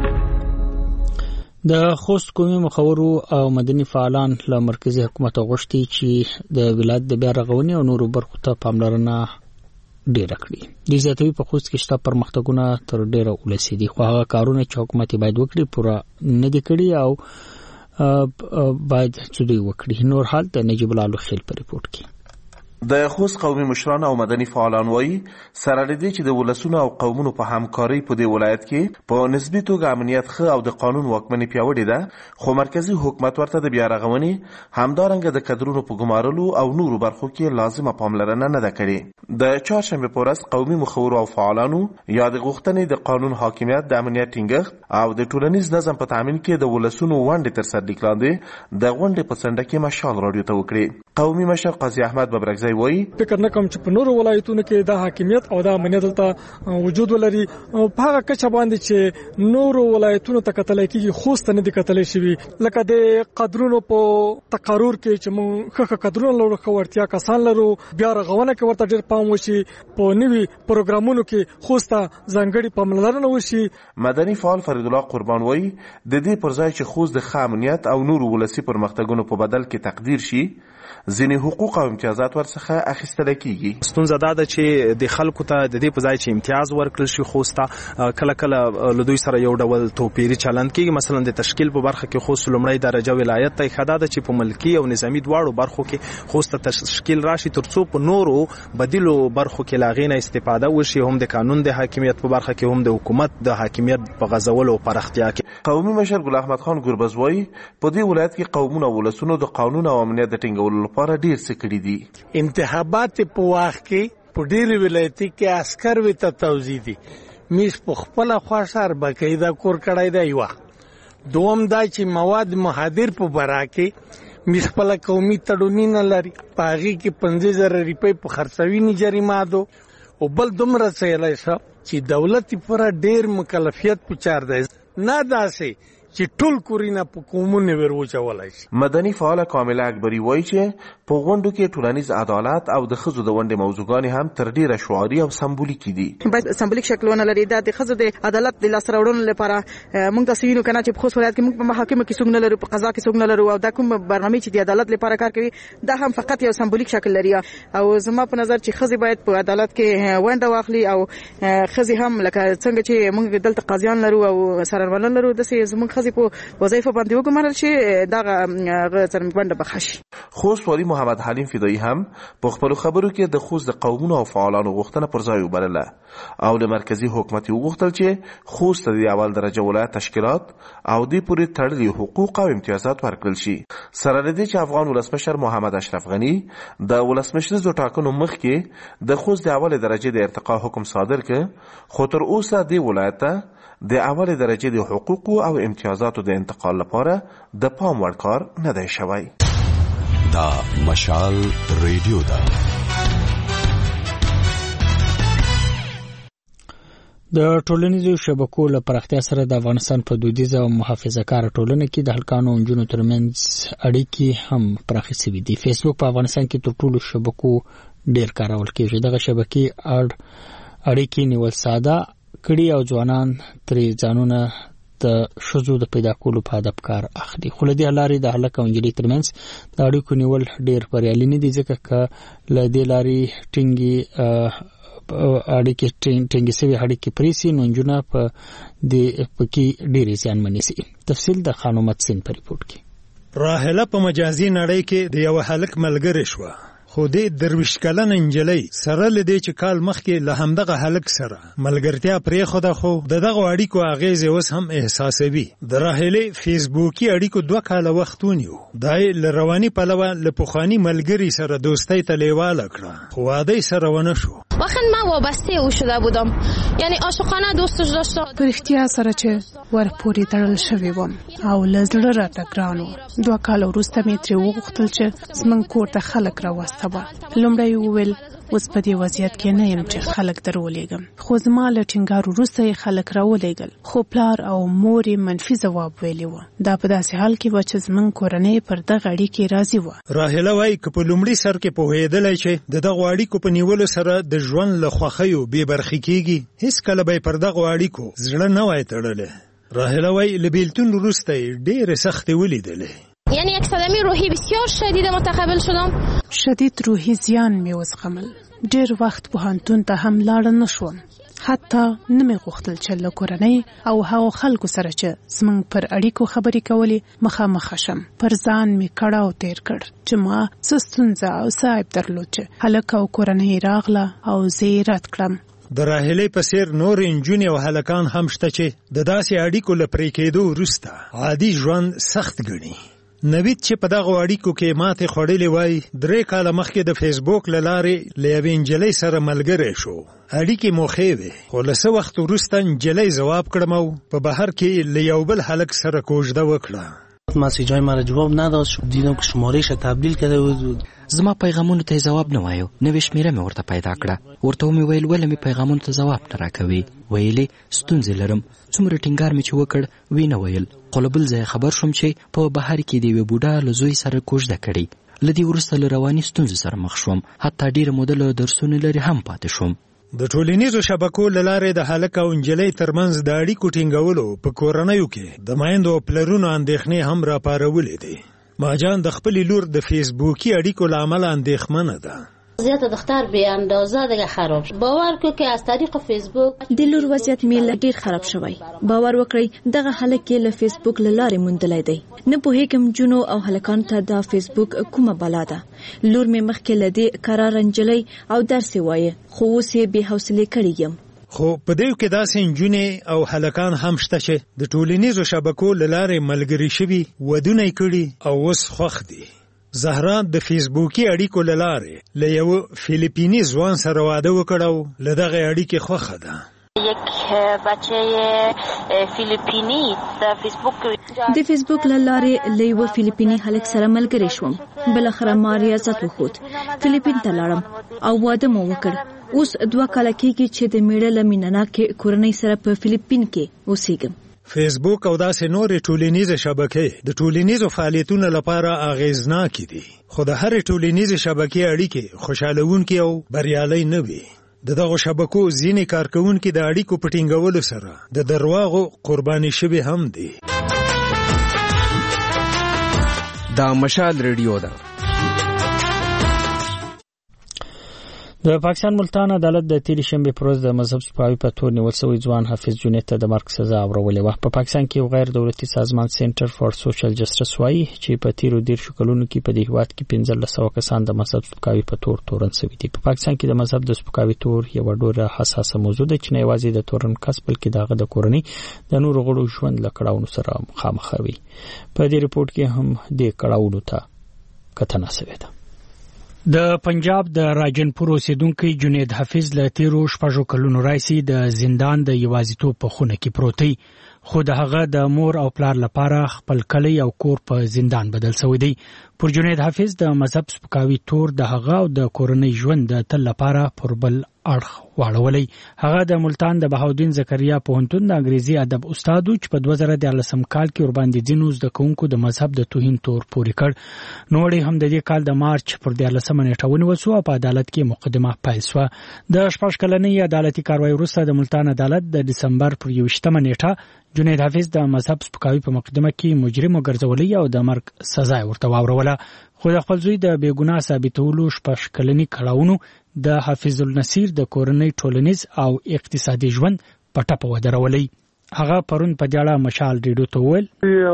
د خوست قومي مخورو او مدني فعالان له مرکزی حکومت غوښتي چې د ولایت د بیا رغونې او نورو برخو ته پاملرنه ډیره کړي. د زیاتوي په خوست کې شته پرمختګونه تر ډیره ولسي دي، خو هغه کارونه چې حکومت باید وکړي پوره نه دي کړي او باید څه دوی وکړي. نور حال د نجیب الله خیل په ریپورت کې. د خوست قومي مشران او مدني فعالان وایي سره لدی چې د ولسونو او قومونو په همکارۍ په دې ولایت کې په نسبی توګه امنیت ښه او د قانون واکمني پیاوړې ده، خو مرکزی حکومت ورته د بیا رغونې همدارنګه د کډرونو په ګمارلو او نورو برخو کې لازمه پاملرنه نه ده کړې. د چهارشنبه په ورځ قومي مخورو او فعالانو یا د غوښتنې د قانون حاکمیت، د امنیت ټینګښت او د ټولنیز نظم په تامین کې د ولسونو ونډې تر سر لیک لاندې د غونډې په څنډه کې مشال راډیو ته وکړې. قومي مشر قاضي احمد ببرکزی وایي فکر نه کوم چې په نورو ولایتونو کې د حاکمیت او د امنیت دلته وجود ولري. په هغه کچه باندې چې نورو ولایتونو ته کتل کېږي خوست نه دي کتل شوی، لکه د قدرونو په تقرر کې چې موږ ښه قدرونه لرو، ښه وړتیا کسان لرو، بیا رغونه کې ورته ډېر پام وشي، په نوي پروګرامونو کې خوست ځانګړي پاملرنه وشي. مدني فعال فرید الله قربان وایي د دې پر ځای چې خوست د ښه امنیت او نورو ولسي پرمختګونو په بدل کې تقدیر شي، ځینې حقوق او امتیازات ورڅخه اخیستل کیږي. ستونزه دا ده چې د خلکو ته د دې په ځای چې امتیاز ورکړل شي خوست کله کله له دوی سره یو ډول توپیری چلند کیږي. مثلا د تشکیل په برخه کې خوست لومړی درجه ولایت ته خدا ده چې په ملکی او نظامی دواړو برخو کې خوست تشکیل راشي ترڅو په نورو بدیلو برخو کې لاغینه استفاده وشي، هم د قانون د حاکمیت په برخه کې هم د حکومت د حاکمیت په غزولو او پراختیا کې. قومي مشر ګل احمد خان ګوربز وایي په دې ولایت کې قومونه او ولسونو د قانون او امنیت د ټینګولو لپاره ډیر څه کړي دي. انتخابات په وخت کې په ډېر ولایتي کې عسكر وي ته توزیع دي، میش په خپل خواشر بقاعده کور کړای دی. یو دوم دا چې مواد مهادر په برا کې میش خپل قومي تړونین لري، پاغي کې 50,000 روپۍ په خرڅوي نه جریمه دو، او بل دومره څه لای چې دولت پر ډېر مکلفیت پچار دی نه داسې چې ټول کورینه په کومونه وروچولای شي. مدني فعال کامله اکبری وایي چې په غونډو کې ټولنیز عدالت او د ښځو د ونډې موضوعګانې هم تر ډیره شعاري او سمبولیکي دي. باید سمبولیک شکلونه لري. دا د ښځو د عدالت د لاسته راوړلو لپاره موږ تاسو وینو کنه چې په خوست ولایت کې موږ په محاکمه کې څوک نه لرو، په قضا کې څوک نه لرو، او دا کوم برنامه چې د عدالت لپاره کار کوي دا هم فقط یو سمبولیک شکل لري. او زما په نظر چې ښځې باید په عدالت کې ونډه واخلي، او ښځې هم لکه څنګه چې موږ دلته قاضیان لرو او سرورمنان لرو، د زموږ ښځې په وظایف باندې وګمارل شي دغه څرګنده بخښي. خوست والی محمد حلیم فدایی هم په خپل خبرو کې د خوست د قومونو او فعالانو غوښتنه پر ځای وبلله او له مرکزی حکومت وغوښتل چې خوست د اول درجه ولایت تشکیلات او د پوری تړلي حقوق او امتیازات ورکړل شي. سره لدی چې افغان ولسمشر محمد اشرف غنی د ولسمشریزو ټاکنو مخکې د خوست د اول درجه د ارتقا حکم صادر کړ، خو تر اوسه د ولایت ته د اول درجه د حقوق او امتیازاتو د انتقال لپاره د پام وړ کار نه دی شوی. دا مشال ریډیو ده. د ټولنیزو شبکو له پراختیا سره د افغانستان په دودیزه او محافظه‌کار ټولنه کې د هلکانو او نجونو ترمنځ اړیکې هم پراخې شوې دي. فیسبوک په افغانستان کې تر ټولو شبکو ډیر کارول کېږي. دغه شبکې اړیکې نیول ساده کړي او ځوانان ترې ځانونه د ښځو د پیدا کولو په هدف کار اخلي. خو له دې لارې د هلک او نجلۍ ترمنځ د اړیکو نیول ډیر بریالي نه دي، ځکه که له دې لارې ټینګې شوې اړیکې پرې سي نو نجونه په کې ډېرې زیانمنې سي. تفصیل د خانم متسین په ریپورت کې. راهله په مجازي نړۍ کې د یو هلک ملګری شوه، خو د درویش کلن انجلۍ سره لدی چې کال مخکې له همدغه هلک سره ملګرتیا پرې خو ده، خو دغه اړیکو اغیزې اوس هم احساسوي. د راهلې فیسبوکي اړیکو 2 کاله وخت ونیو. دا له رواني پلوه له پخواني ملګری سره دوستۍ ته لیواله کړه، خو واده سره ونه شو. واخن ما وابسته او شده بودم، یعنی عاشقانه دوستش داشتم. پر اختیار سره چې ورپورې تړل شوی وم او له زړه راته ګران و. 2 کاله وروسته مې ترې وغوښتل چې زموږ کور ته خلک راوستوه. لومړی وویل اوس په دې وضعیت کې نه یم چې خلک درولېږم، خو زما له ټینګار وروسته یې خلک راولېږل، خو پلار او مور یې منفي ځواب ویلی و. دا په داسې حال کې و چې زموږ کورنۍ پر دغه اړیکې راضي وه. راهله وایي که په لومړي سر کې پوهېدلی چې د دغو اړیکو په نیولو سره د ژوند له خوښیو بې برخې کېږي، هېڅکله به یې پر دغو اړیکو زړه نه وای تړلی. راهله وایي له بېلتون وروسته یې ډېرې سختې ولیدلې. یعنی یک صدمه روحی بسیار شدید متقبل شدم. شدید روحی زیان می وزغمل. ډیر وخت پوهنتون ته هم لاړ نه شوم. حتی نه مې غوښتل چې له کورنۍ او هغو خلکو سره چې زموږ پر اړیکو خبرې کولې مخامخ شم. پر ځان مې کړاو تیر کړ چې ما څه ستونزه او څه عیب درلود چې هلک او کورنۍ راغله او زه یې رد کړم. د راهلې په څیر نور نجونې او هلکان هم شته چې د داسې اړیکو له پرې کېدو وروسته عادي ژوند سخت ګڼي. نوید چې په دغه اړیکو کې ماتې خوړلې وای 3 کاله مخکې د فیسبوک له لارې له یوې نجلۍ سره ملګری شو. اړیکې مو ښې وې خو له څه وخت وروسته نجلۍ ځواب کړم او په بهر کې له یو بل هلک سره کوژده وکړه. مسیجای مرا جواب نداد. دیدم که شمارهش تبدیل کرده بود. زما پیغامونو ته جواب نه وایو. نوې شمیره مې ورته پیدا کړه. ورته مې ویل ولې مې پیغامونو ته جواب نه راکوي. ویلې ستونزې لرم. څومره ټینګار مې چې وکړ وینه ویل. خو له بل ځای خبر شوم چې په بهر کې د یوې بوډا له زوی سره کوژده کړې. له دې وروسته له رواني ستونزو سره مخ شوم. حتی ډېره موده له درسونو لرې هم پاتې شوم. د ټولنیزو شبکو له لارې د هلک او نجلۍ ترمنځ د اړیکو ټینګولو په کورنیو کې د میندو او پلرونو اندېښنې هم راپارولې دي. ماجان د خپلې لور د فیسبوکي اړیکو له امله اندېښمنه ده. وضعیت دختر به اندازه دیگه خراب شد. باور کو که از طریق فیسبوک د لور وضعیت مې ډیر خراب شوی. باور وکړئ دغه هلک له فیسبوک له لارې موندلای دی. نه پوهیږم جنو او هلکان ته د فیسبوک کومه بلا ده. لور مې مخکې له دې قرار انجلۍ او درس وایي خو اوس یې بې حوصلې کړی یم. خو په دې کې داسې نجونې او هلکان هم شته چې د ټولنیزو شبکو له لارې ملګري شوي ودونه کړي او اوس خوښ دي. زهرا د فیسبوکي اړیکو له لارې له یو فیلیپیني ځوان سره واده وکړ او له دغه اړیکې خوښه ده. یک بچه فیلیپینی د فیسبوک له لارې له یو فیلیپیني هلک سره ملګری شوم. بلاخره ما ریاضت وخوت. فیلیپین ته لاړم او واده مو وکړ. اوس 2 کاله کېږي چې د میړه له مینهناکې کورنۍ سره په فیلیپین کې اوسېږم. فیسبوک او داسې نورې ټولنیزې شبکې د ټولنیزو فعالیتونو لپاره اغیزناکې دي. خو د هرې ټولنیزې شبکې اړیکې خوشحالونکې او بریالۍ نه وي. د دغو شبکو ځینې کارکوونکي د اړیکو په ټینګولو سره د درواغو قرباني شوي هم دي. دا مشال ریډیو ده. د پاکستان ملتان عدالت د تیری شنبه پر ورځ د مذهب سپکاوي په تور نیول شوی ځوان حافظ جنید ته د مرګ سزا اورولې و. په پاکستان کې یو غیر دولتي سازمان سنټر فار سوشل جسټس وايي چې په تیرو 10 کلونو کې په دې هیواد کې 1500 کسان د مذهب سپکاوي په تور تورن شوي دي. په پاکستان کې د مذهب د سپکاوي تور یو ډېره حساسه موضوع ده چې نه یوازې د تورن کس بلکې دغه د کورنۍ د نورو غړو ژوند له کړاوونو سره مخامخ وي. په دې ریپورت کې هم د کړاوونو ته کتنه شوې ده. د پنجاب د راجنپور اوسیدونکو جنید حافظ له تیرو 6 کلونو راځي د زندان د یوازیتوب په خونه کې پروت دی. خو د هغه د مور او پلار لپاره خپل کلی او کور په زندان بدل شوی دی. پر جنید حافظ د مذهب سپکاوي تور د هغه او د کورنۍ ژوند د تل لپاره پر بل اړخ واړولې. هغه د ملتان د بهاودین زکریا پوهنتون د انګریزي ادب استاد چې په 2013 کال کې ور باندې ځینو زده کوونکو د مذهب د توهین تور پورې کړ. نو هم د دې کال د مارچ پر 14 نیټه ونیول شو او په عدالت کې مقدمه پیل شوه. د 6 کلنۍ عدالتي کاروایی وروسته د ملتان عدالت د دسمبر پر 21 نیټه جنید حافظ د مذهب سپکاوي په مقدمه کې مجرم وګرځولې او د مرګ سزا ورته واوروله. خو د خپل زوی د بیګناه ثابتولو 6 کلنۍ کړاوونو د حافظ النصیر د کورنۍ ټولنیز او اقتصادي ژوند په ټپه ودرولې. هغه پرون په دیاړه مشال ریډیو ته ویل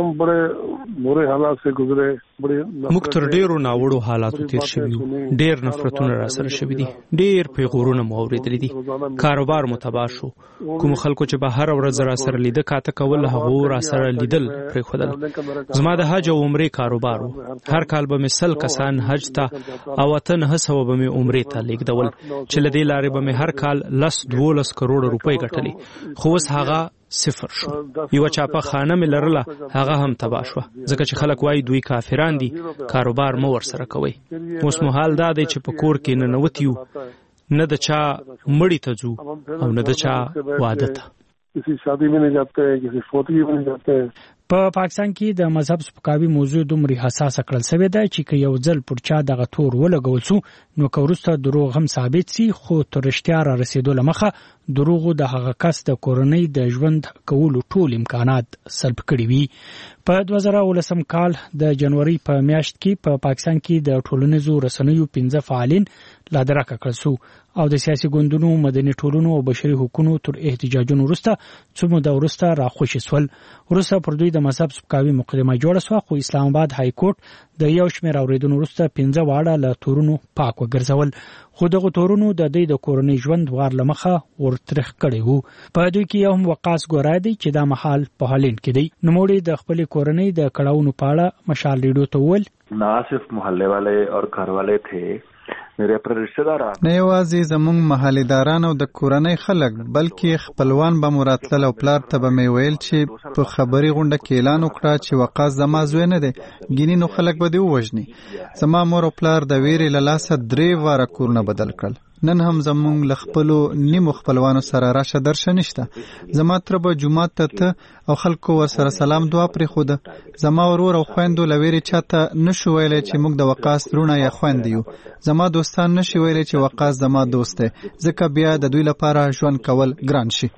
موږ تر ډیرو ناوړو حالاتو تیر شوي یو. ډیر نفرتونه را سره شوي دي. ډیر پیغورونه مو اورېدلي دي. کاروبار مو تباه شو. کوم خلکو چې به هر ورځ را سره لیده کاته کول هغه را سره لیدل پرېښودل. زما د حج او عمرې کاروبار و. هر کال به مې 100 کسان حج ته او 900 به مې عمرې ته لیږدول چې له دې لارې به مې هر کال 12 کروڑ روپۍ ګټلې. خو اوس هغه صفر شو. یو چاپه خانه مې لرله هغه هم تباه شو ځکه چې خلک وایي دوی کافران دي. کاروبار مو ورسره کوي. اوس مو حال دا دی چې په کور کې ننوتیو نه د چا مړی ته ځو او نه د چا واده ته. په پاکستان کې د مذهب سپکاوي موضوع دومره حساسه کړل شوې ده چې که یو ځل پر چا دغه تور ولګول شو نو که وروسته دروغ هم ثابت سي خو تر رښتیا را رسیدو لمخه دروغو د هغه کس د کورنۍ د ژوند کولو ټول امکانات سلب کړي وي. په 2019 کال د جنوري په میاشت کې په پاکستان کې د ټولنیزو رسنیو 15 فعالین لا درکه کړل شو او د سیاسي ګوندونو مدني ټولنو او بشري حقوقو تر احتجاجونو وروسته څو موده وروسته راخوشي سول. وروسته پر دوی د مذهب سپکاوي مقدمه جوړه شوه، خو اسلام آباد های کورټ د یو شمېر اوریدونکو وروسته 15 واړه له تورونو پاک وګرځول، خو دغه تورونو د دوی د کورنۍ ژوند وار لمخه ورترخ کړي وو. په دوی کې یو هم وقاص ګورای دی چې دا محل په هالند کې دی. نوموړي د خپل کورنۍ د کړهونو په اړه مشال ریډیو ته وویل ना सिर्फ मोहल्ले वाले और घर वाले थे, मेरे پر رشتہدار نه یوازې زموږ محلداران او د کورنۍ خلک بلکې خپلوان به مراتل او پلار ته به مې ویل چې په خبري غونډه کې اعلان وکړه چې وقاص زما زوی نه دی، ګینې نو خلک به دی ووژني. زما مور او پلار د ویرې له لاسه 3 واره کورونه بدل کړل. نن هم زموږ له خپلو نیمو خپلوانو سره راشه درشه نشته. زما تر به جومات ته او خلکو ورسره سلام دعا پرېښوده. زما ورور او خویندو له ویرې چاته نشو ویلی چې موږ د وقاص لوڼه یا خویندې یو. زما دوستان نشي ویلی چې وقاص زما دوست دی، ځکه بیا د دوی لپاره ژوند کول ګران شي.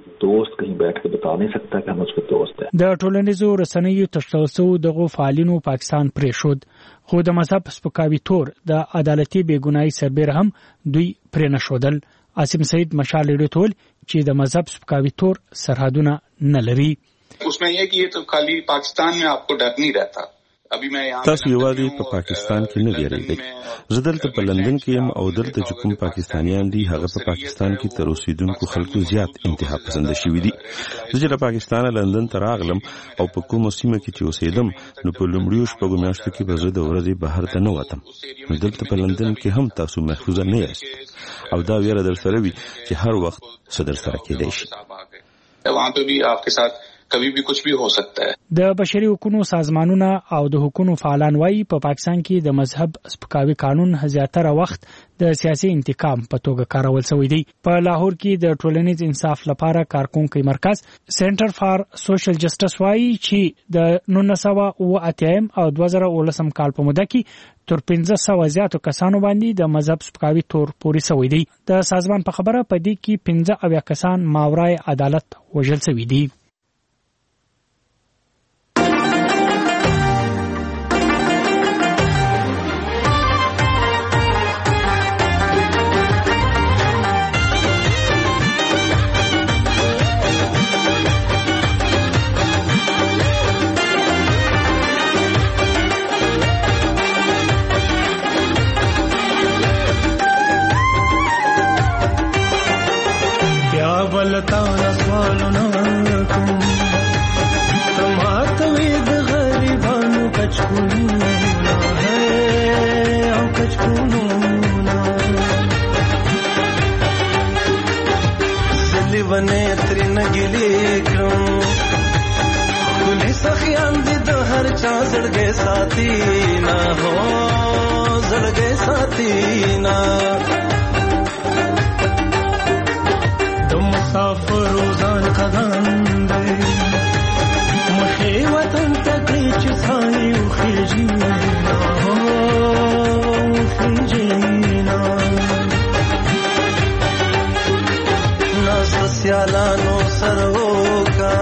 د ټولنیزو رسنیو تشتوسو دغه فعالینو پاکستان پرېښود، خو د مذهب سپکاوي تور د عدالتي بېګناهۍ سربېره هم دوی پرې نښودل. عاصم سعید مشال ریډیو ته ویل چې د مذهب سپکاوي تور سرحدونه نه لري. उसमें यह कि ये तो खाली पाकिस्तान में आपको डर नहीं रहता. تاسو یوازې په پاکستان کې نه ویریږئ. زه دلته په لندن کې یم او دلته چې کوم پاکستانیان دي هغه په پاکستان کې تر اوسېدونکو خلکو زیات انتها پسنده شوي دي. زه چې له پاکستانه لندن ته راغلم او په کومه سیمه کې چې اوسېدم نو په لومړیو 6 میاشتو کې به زه د ورځې بهر ته نه وتم. نو دلته په لندن کې هم تاسو محفوظه نه یاست او دا ویره در سره وي چې هر وخت څه در سره کېدای شي. वहाँ पे भी आपके साथ कभी भी कुछ भी हो सकता है. د بشري حقوقو سازمانونه او د حقوقو فعالان وایي په پاکستان کې د مذهب سپکاوي قانون زیاتره وخت د سیاسي انتقام په توګه کارول شوی دی. په لاهور کې د ټولنیز انصاف لپاره کارکونکو مرکز سنټر فار سوشل جسټس وایي چې د 1980 او 2019 کال په موده کې تر 1500 زیاتو کسانو باندې د مذهب سپکاوي تور پوري شوی دی. د سازمان په خبره په دې کې 15 کسان ماورای عدالت وژل شوی دي. ولتا نسوالنا کوم سمات وید غریبانو کچکونو ہے او کچکونو زلی ونه ترین گلی کړم کلی سخیان دي د هر چا زړګي ساتي نه هو زړګي ساتي نه مسافروزان قدم دی مخی وطن تکری چی ثانی و خیجینا ناس سیالانو سروکا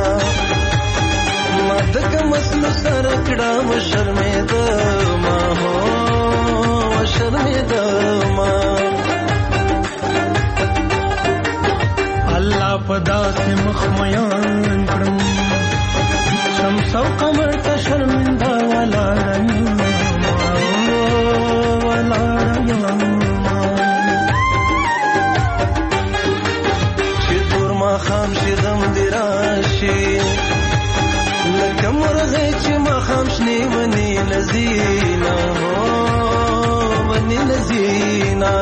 مدک مسلو سرکڑا و شرمید ما ہو و شرمید ما الله پدا سے مخمیان کرم شمس و قمر تا شرمندہ والا ریا والا ریا چی دور ما خام شی غم دی راشی لکم مرغی چی ما خام شنی ونی لزینا ونی لزینا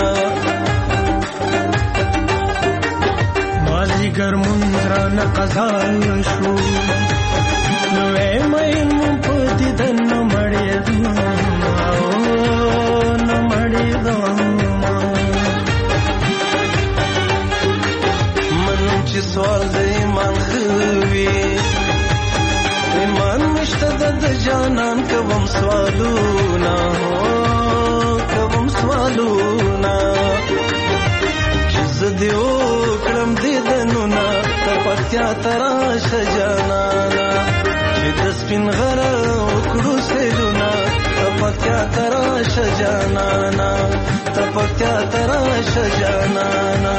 مازیګر مونږ را نه قضا شو نو مې مون په دې دنه مړې نو مړې من چې سوال دې ایمان خوي ایمان مشته د جانان کوم سوالونه کوم سوالونه چې دیو کرم دې دنونا تپتیا ترا شجانانا چې د سپین غره وکړو سیلونا تپتیا ترا تراش جانانا تپکتیا تراش جانانا